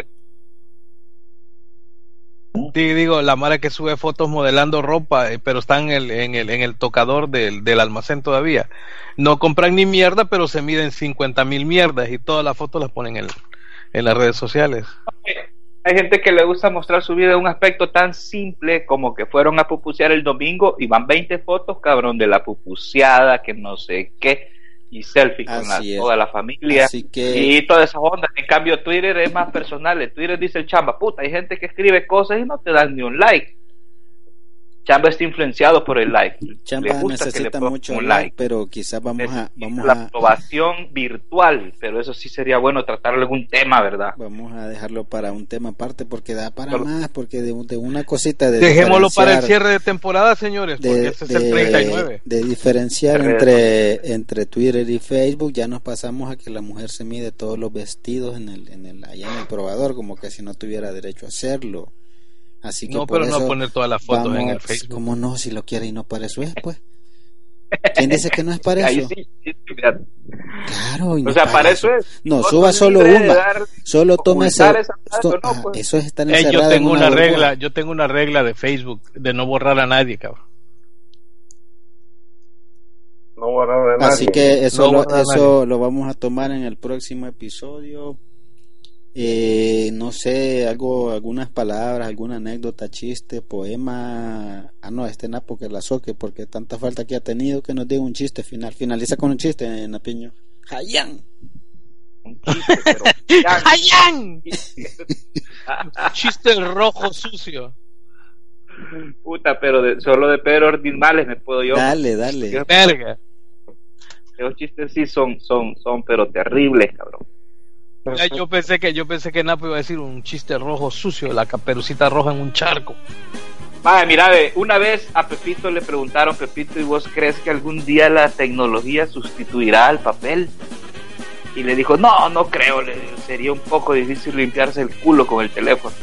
Sí, digo, la Mara que sube fotos modelando ropa, eh, pero están en el, en el, en el tocador del, del almacén todavía. No compran ni mierda, pero se miden cincuenta mil mierdas y todas las fotos las ponen en, en las redes sociales. Hay gente que le gusta mostrar su vida en un aspecto tan simple como que fueron a pupusear el domingo y van veinte fotos, cabrón, de la pupuseada, que no sé qué, y selfie con la- Así es. toda la familia Así que y todas esas ondas. En cambio, Twitter es más personal. En Twitter dice el chamba, puta, hay gente que escribe cosas y no te dan ni un like. Chamba está influenciado por el like. Chamba Le gusta que le necesita pongan mucho un like, like. pero quizás vamos a vamos La a aprobación virtual, pero eso sí sería bueno tratar algún tema, ¿verdad? vamos a dejarlo para un tema aparte porque da para Solo- más, porque de, de una cosita de Dejémoslo para el diferenciar- cierre de temporada, señores, porque de, este es el de- treinta y nueve. de diferenciar Redes entre entre Twitter y Facebook. Ya nos pasamos a que la mujer se mide todos los vestidos en el en el allá en el probador, como que si no tuviera derecho a hacerlo. Así que No, por pero no eso poner todas las fotos en vamos- el Facebook. ¿Cómo no? Si lo quiere y no para eso es, pues. ¿Quién dice que no es para Ahí eso? sí, sí, fíjate. Claro, y no O sea, es para eso es. No, Vos suba sos solo libre de una. dar- Solo tome ese. ocultar esa madre esto- o no, ah, pues. eso es estar Eh, yo encerrado en tengo una una burbuja. regla, yo tengo una regla de Facebook de no borrar a nadie, cabrón. No borrar a nadie. Así que eso, No lo, borrar a eso lo vamos a tomar en el próximo episodio. Eh, no sé, algo, algunas palabras, alguna anécdota, chiste, poema. Ah, no, este Napo que la soque, porque tanta falta que ha tenido que nos diga un chiste final. Finaliza con un chiste, eh, Napiño. ¡Hayán! Un chiste, pero ya, ¡Hayán! Chiste rojo sucio. puta, pero de- solo de Pedro Ordinales me puedo yo. Dale, dale. Verga. Esos chistes sí son, son, son, pero terribles, cabrón. Ya, yo pensé que yo pensé que Napo iba a decir un chiste rojo sucio, la caperucita roja en un charco. Madre, mira, ve, una vez a Pepito le preguntaron, Pepito, ¿y vos crees que algún día la tecnología sustituirá al papel? Y le dijo, no, no creo, le, sería un poco difícil limpiarse el culo con el teléfono.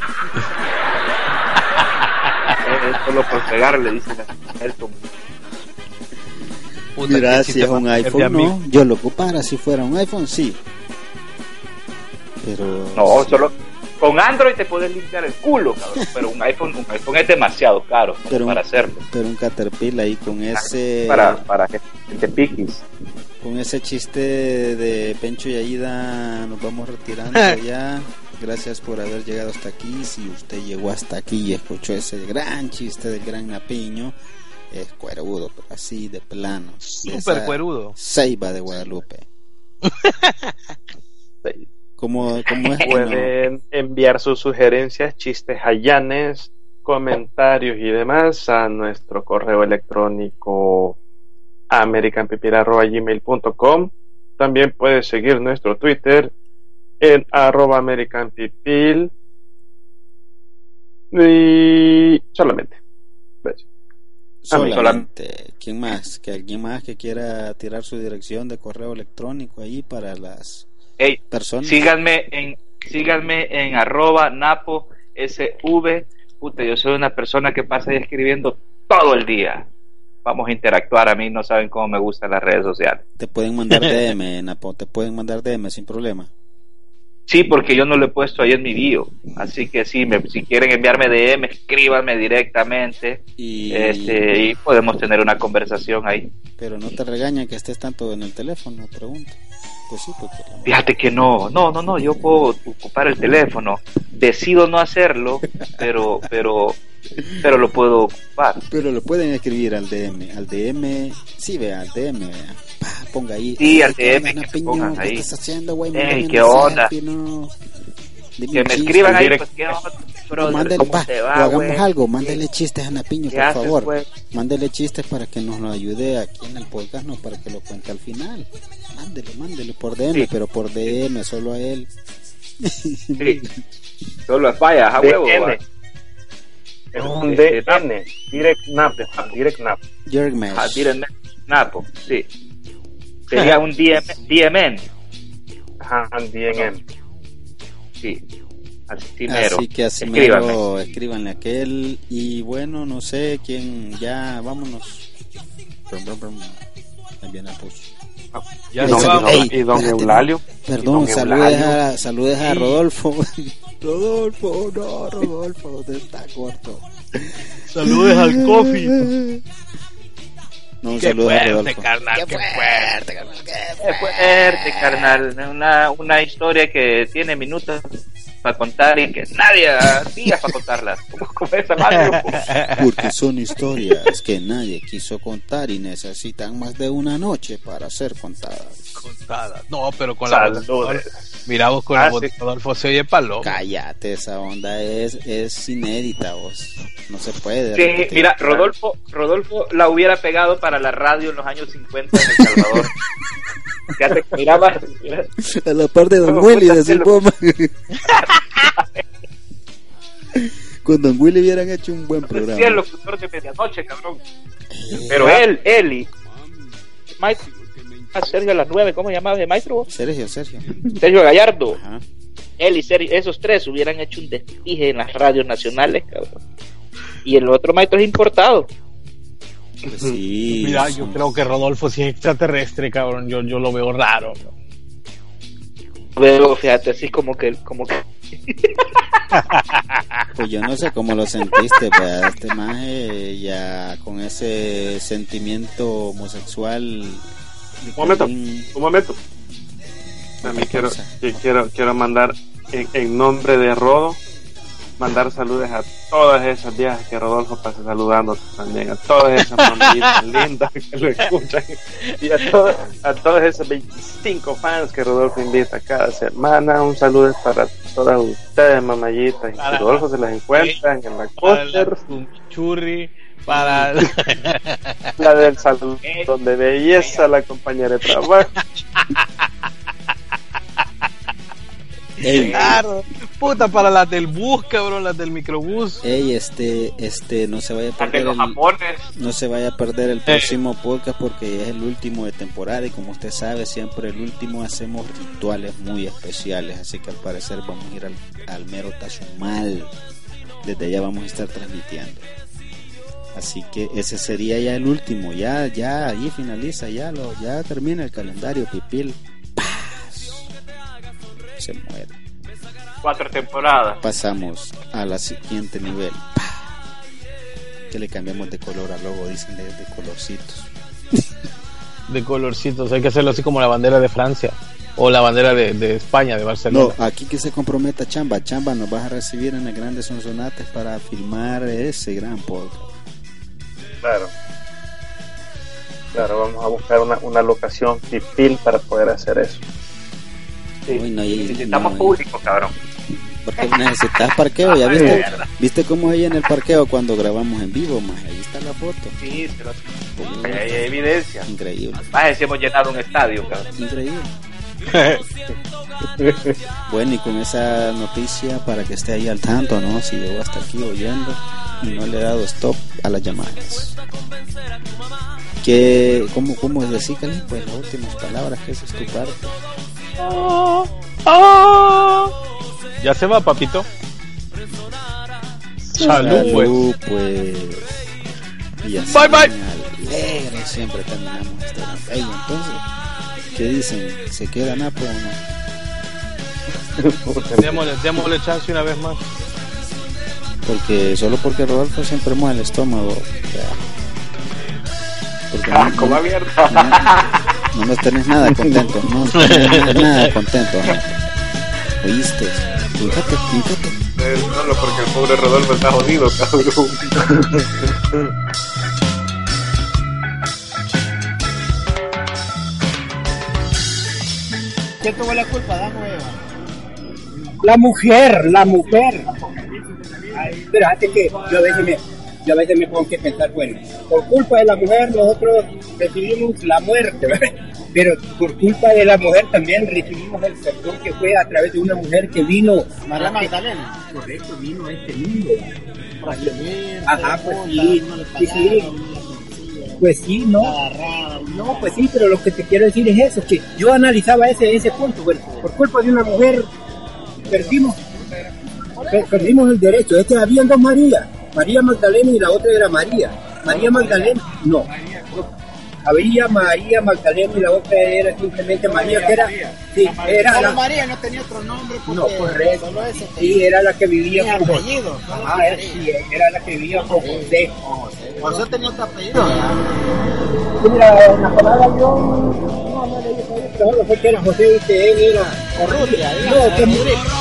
Es solo por pegarle, dice la Elton. Puta, Mira, qué si chiste es un más iPhone, de no. Yo lo ocupara si fuera un iPhone, sí. Pero. No, solo, con Android te puedes limpiar el culo, cabrón, pero un iPhone, un iPhone es demasiado caro como pero para un, hacerlo. Pero un Caterpillar ahí con ese... Para, para que te piquis. Con ese chiste de Pencho y Aida nos vamos retirando ya. Gracias por haber llegado hasta aquí. Si usted llegó hasta aquí y escuchó ese gran chiste del gran Napiño, es cuerudo, pero así de plano. Súper cuerudo. Ceiba de Guadalupe. ¿Cómo, cómo es? Pueden no? enviar sus sugerencias, chistes, hayanes, comentarios y demás a nuestro correo electrónico american pipil arroba gmail punto com. También puedes seguir nuestro Twitter en arroba americanpipil y solamente. ¿Ves? Solamente. ¿Quién más? Que alguien más que quiera tirar su dirección de correo electrónico ahí para las Hey, personas. Síganme en síganme en arroba napo sv. Puta, yo soy una persona que pasa ahí escribiendo todo el día. Vamos a interactuar, a mí no saben cómo me gustan las redes sociales. Te pueden mandar D M, Napo, te pueden mandar D M sin problema. Sí, porque yo no lo he puesto ahí en mi bio. Así que sí, me, si quieren enviarme D M, escríbanme directamente y... Este, y podemos tener una conversación ahí. Pero no te regañan que estés tanto en el teléfono, pregunto. Pues sí, porque... Fíjate que no, no, no, no, yo puedo ocupar el teléfono. Decido no hacerlo, pero, pero, pero lo puedo ocupar. Pero lo pueden escribir al D M, al D M, sí, vea, al D M, vea. Pa, ponga ahí. Sí, al D M, que Napiño, pongan ¿qué ahí. estás haciendo, güey? Ey, ¿qué onda? Selfie, no. Que me escriban ahí, pues, ¿qué onda? Brother, mándele, ¿cómo pa, te va, o hagamos güey? algo, mándele chistes a Napiño, por haces, favor. güey? Mándele chistes para que nos lo ayude aquí en el podcast, no para que lo cuente al final. Mándele, mándele por D M, sí. Pero por D M, solo a él. Sí. Solo a fallas, a huevo. Es un D N, direct nap, direct nap. Direct mesh. Ah, direct napo, sí. Sería un D M N. Ajá, un D M N. Sí. Así, mero. Así que así mero, escríbanle a aquel. Y bueno, no sé quién, ya vámonos. También la puso. Ya no, vamos. Ey, y don Eulalio. Perdón, saludes a, saludes a Rodolfo. Rodolfo, no, Rodolfo, te está corto. Saludes al Coffee. No, un qué saludo fuerte, a Rodolfo. Carnal, qué, qué fuerte, carnal, qué fuerte, carnal. Una, una historia que tiene minutos para contar y que nadie hacía para contarlas, como, como esa madre. Porque son historias que nadie quiso contar y necesitan más de una noche para ser contadas. Contadas. No, pero con la voz. Mira vos con ah, la voz de Rodolfo se oye palo. Cállate, esa onda es, es inédita, vos. No se puede. Sí, repetir. Mira, Rodolfo, Rodolfo la hubiera pegado para la radio en los años cincuenta en El Salvador. Fíjate, miraba, mira, a la par de Don Willy de su poma. Con Don Willy hubieran hecho un buen programa. Sí, el locutor de medianoche, cabrón. Pero él, Eli, maestro, Sergio a las nueve, ¿cómo llamaba el maestro? Sergio, Sergio. Sergio Gallardo. Ajá. Él y Sergio, esos tres hubieran hecho un desfile en las radios nacionales, cabrón. Y el otro maestro es importado. Pues sí. Mira, yo creo que Rodolfo sí es extraterrestre, cabrón. Yo, yo lo veo raro. Veo, fíjate, así como que, como que. Pues yo no sé cómo lo sentiste, pero este maje ya con ese sentimiento homosexual. Un momento, un momento. A mí quiero, quiero, quiero mandar en, en nombre de Rodo, mandar saludos a todas esas viejas que Rodolfo pasa saludando también, a todas esas mamitas lindas que lo escuchan y a, todo, a todos esos veinticinco fans que Rodolfo invita cada semana. Un saludo para todas ustedes, mamayitas, y que Rodolfo se las encuentran en la coaster, churri, para la del salud, donde belleza la compañera de trabajo. Ey, claro, puta, para las del bus, cabrón, las del microbús. Ey, este, este, no se vaya a perder el, no se vaya a perder el próximo podcast porque es el último de temporada y como usted sabe, siempre el último hacemos rituales muy especiales, así que al parecer vamos a ir al, al mero Tazumal. Desde allá vamos a estar transmitiendo. Así que ese sería ya el último, ya, ya, ahí finaliza, ya lo, ya termina el calendario, Pipil. Se muere. Cuatro temporadas. Pasamos a la siguiente nivel. Que le cambiamos de color al logo, dicen de, de colorcitos. De colorcitos, hay que hacerlo así como la bandera de Francia o la bandera de, de España, de Barcelona. No, aquí que se comprometa Chamba. Chamba, nos vas a recibir en las grandes sonsonates para filmar ese gran podcast. Claro. Claro, vamos a buscar una, una locación fifil para poder hacer eso. Sí. Uy, no, y, necesitamos no, público, cabrón. Porque necesitas parqueo, ya viste, viste cómo ella en el parqueo cuando grabamos en vivo, más ahí está la foto. Sí, pero hay, hay evidencia. Increíble. Más si hemos llenado un estadio, cabrón. Increíble. Bueno, y con esa noticia para que esté ahí al tanto, ¿no? Si llegó hasta aquí oyendo y no le he dado stop a las llamadas. Que, ¿cómo, cómo es decir, Cali? Pues las últimas palabras, que esa es tu parte. Oh, oh. Ya se va, papito. Salud, Salud pues. pues. Y así bye, bye. Alegre siempre terminamos este evento. Ey, entonces, ¿qué dicen? ¿Se queda Napo o no? démosle, démosle chance una vez más. Porque, solo porque Rodolfo siempre mueve el estómago. Porque ah, no, como no, abierta. No, no nos tenés nada contento. No nos tenés nada, nada contento, ¿no? ¿Oíste? Fíjate, fíjate. Es solo porque el pobre Rodolfo está jodido, cabrón. ¿Quién tuvo la culpa? Dame, Eva. La mujer, la mujer. Ay, pero antes que yo a veces me, yo a veces me pongo que pensar, bueno, por culpa de la mujer nosotros recibimos la muerte, ¿verdad? Pero por culpa de la mujer también recibimos el perdón que fue a través de una mujer que vino. María Magdalena. Correcto, vino a este mundo. Ajá, pues sí, sí, sí. Pues sí, no. No, pues sí, pero lo que te quiero decir es eso, que yo analizaba ese ese punto. Bueno, por culpa de una mujer perdimos, per- perdimos el derecho. Es que habían dos Marías, María Magdalena y la otra era María. María Magdalena, no. Había María Magdalena y la otra era simplemente María, que era, sí, era la la, María no tenía otro nombre. no, correcto, solo ese sí, era la que vivía con José. apellido. Ajá, era, sí, era la que vivía con José. José tenía otro apellido. Sí, mira, en la palabra yo no, no le dije, pero solo fue que era José y que él era Corrupia, no, que,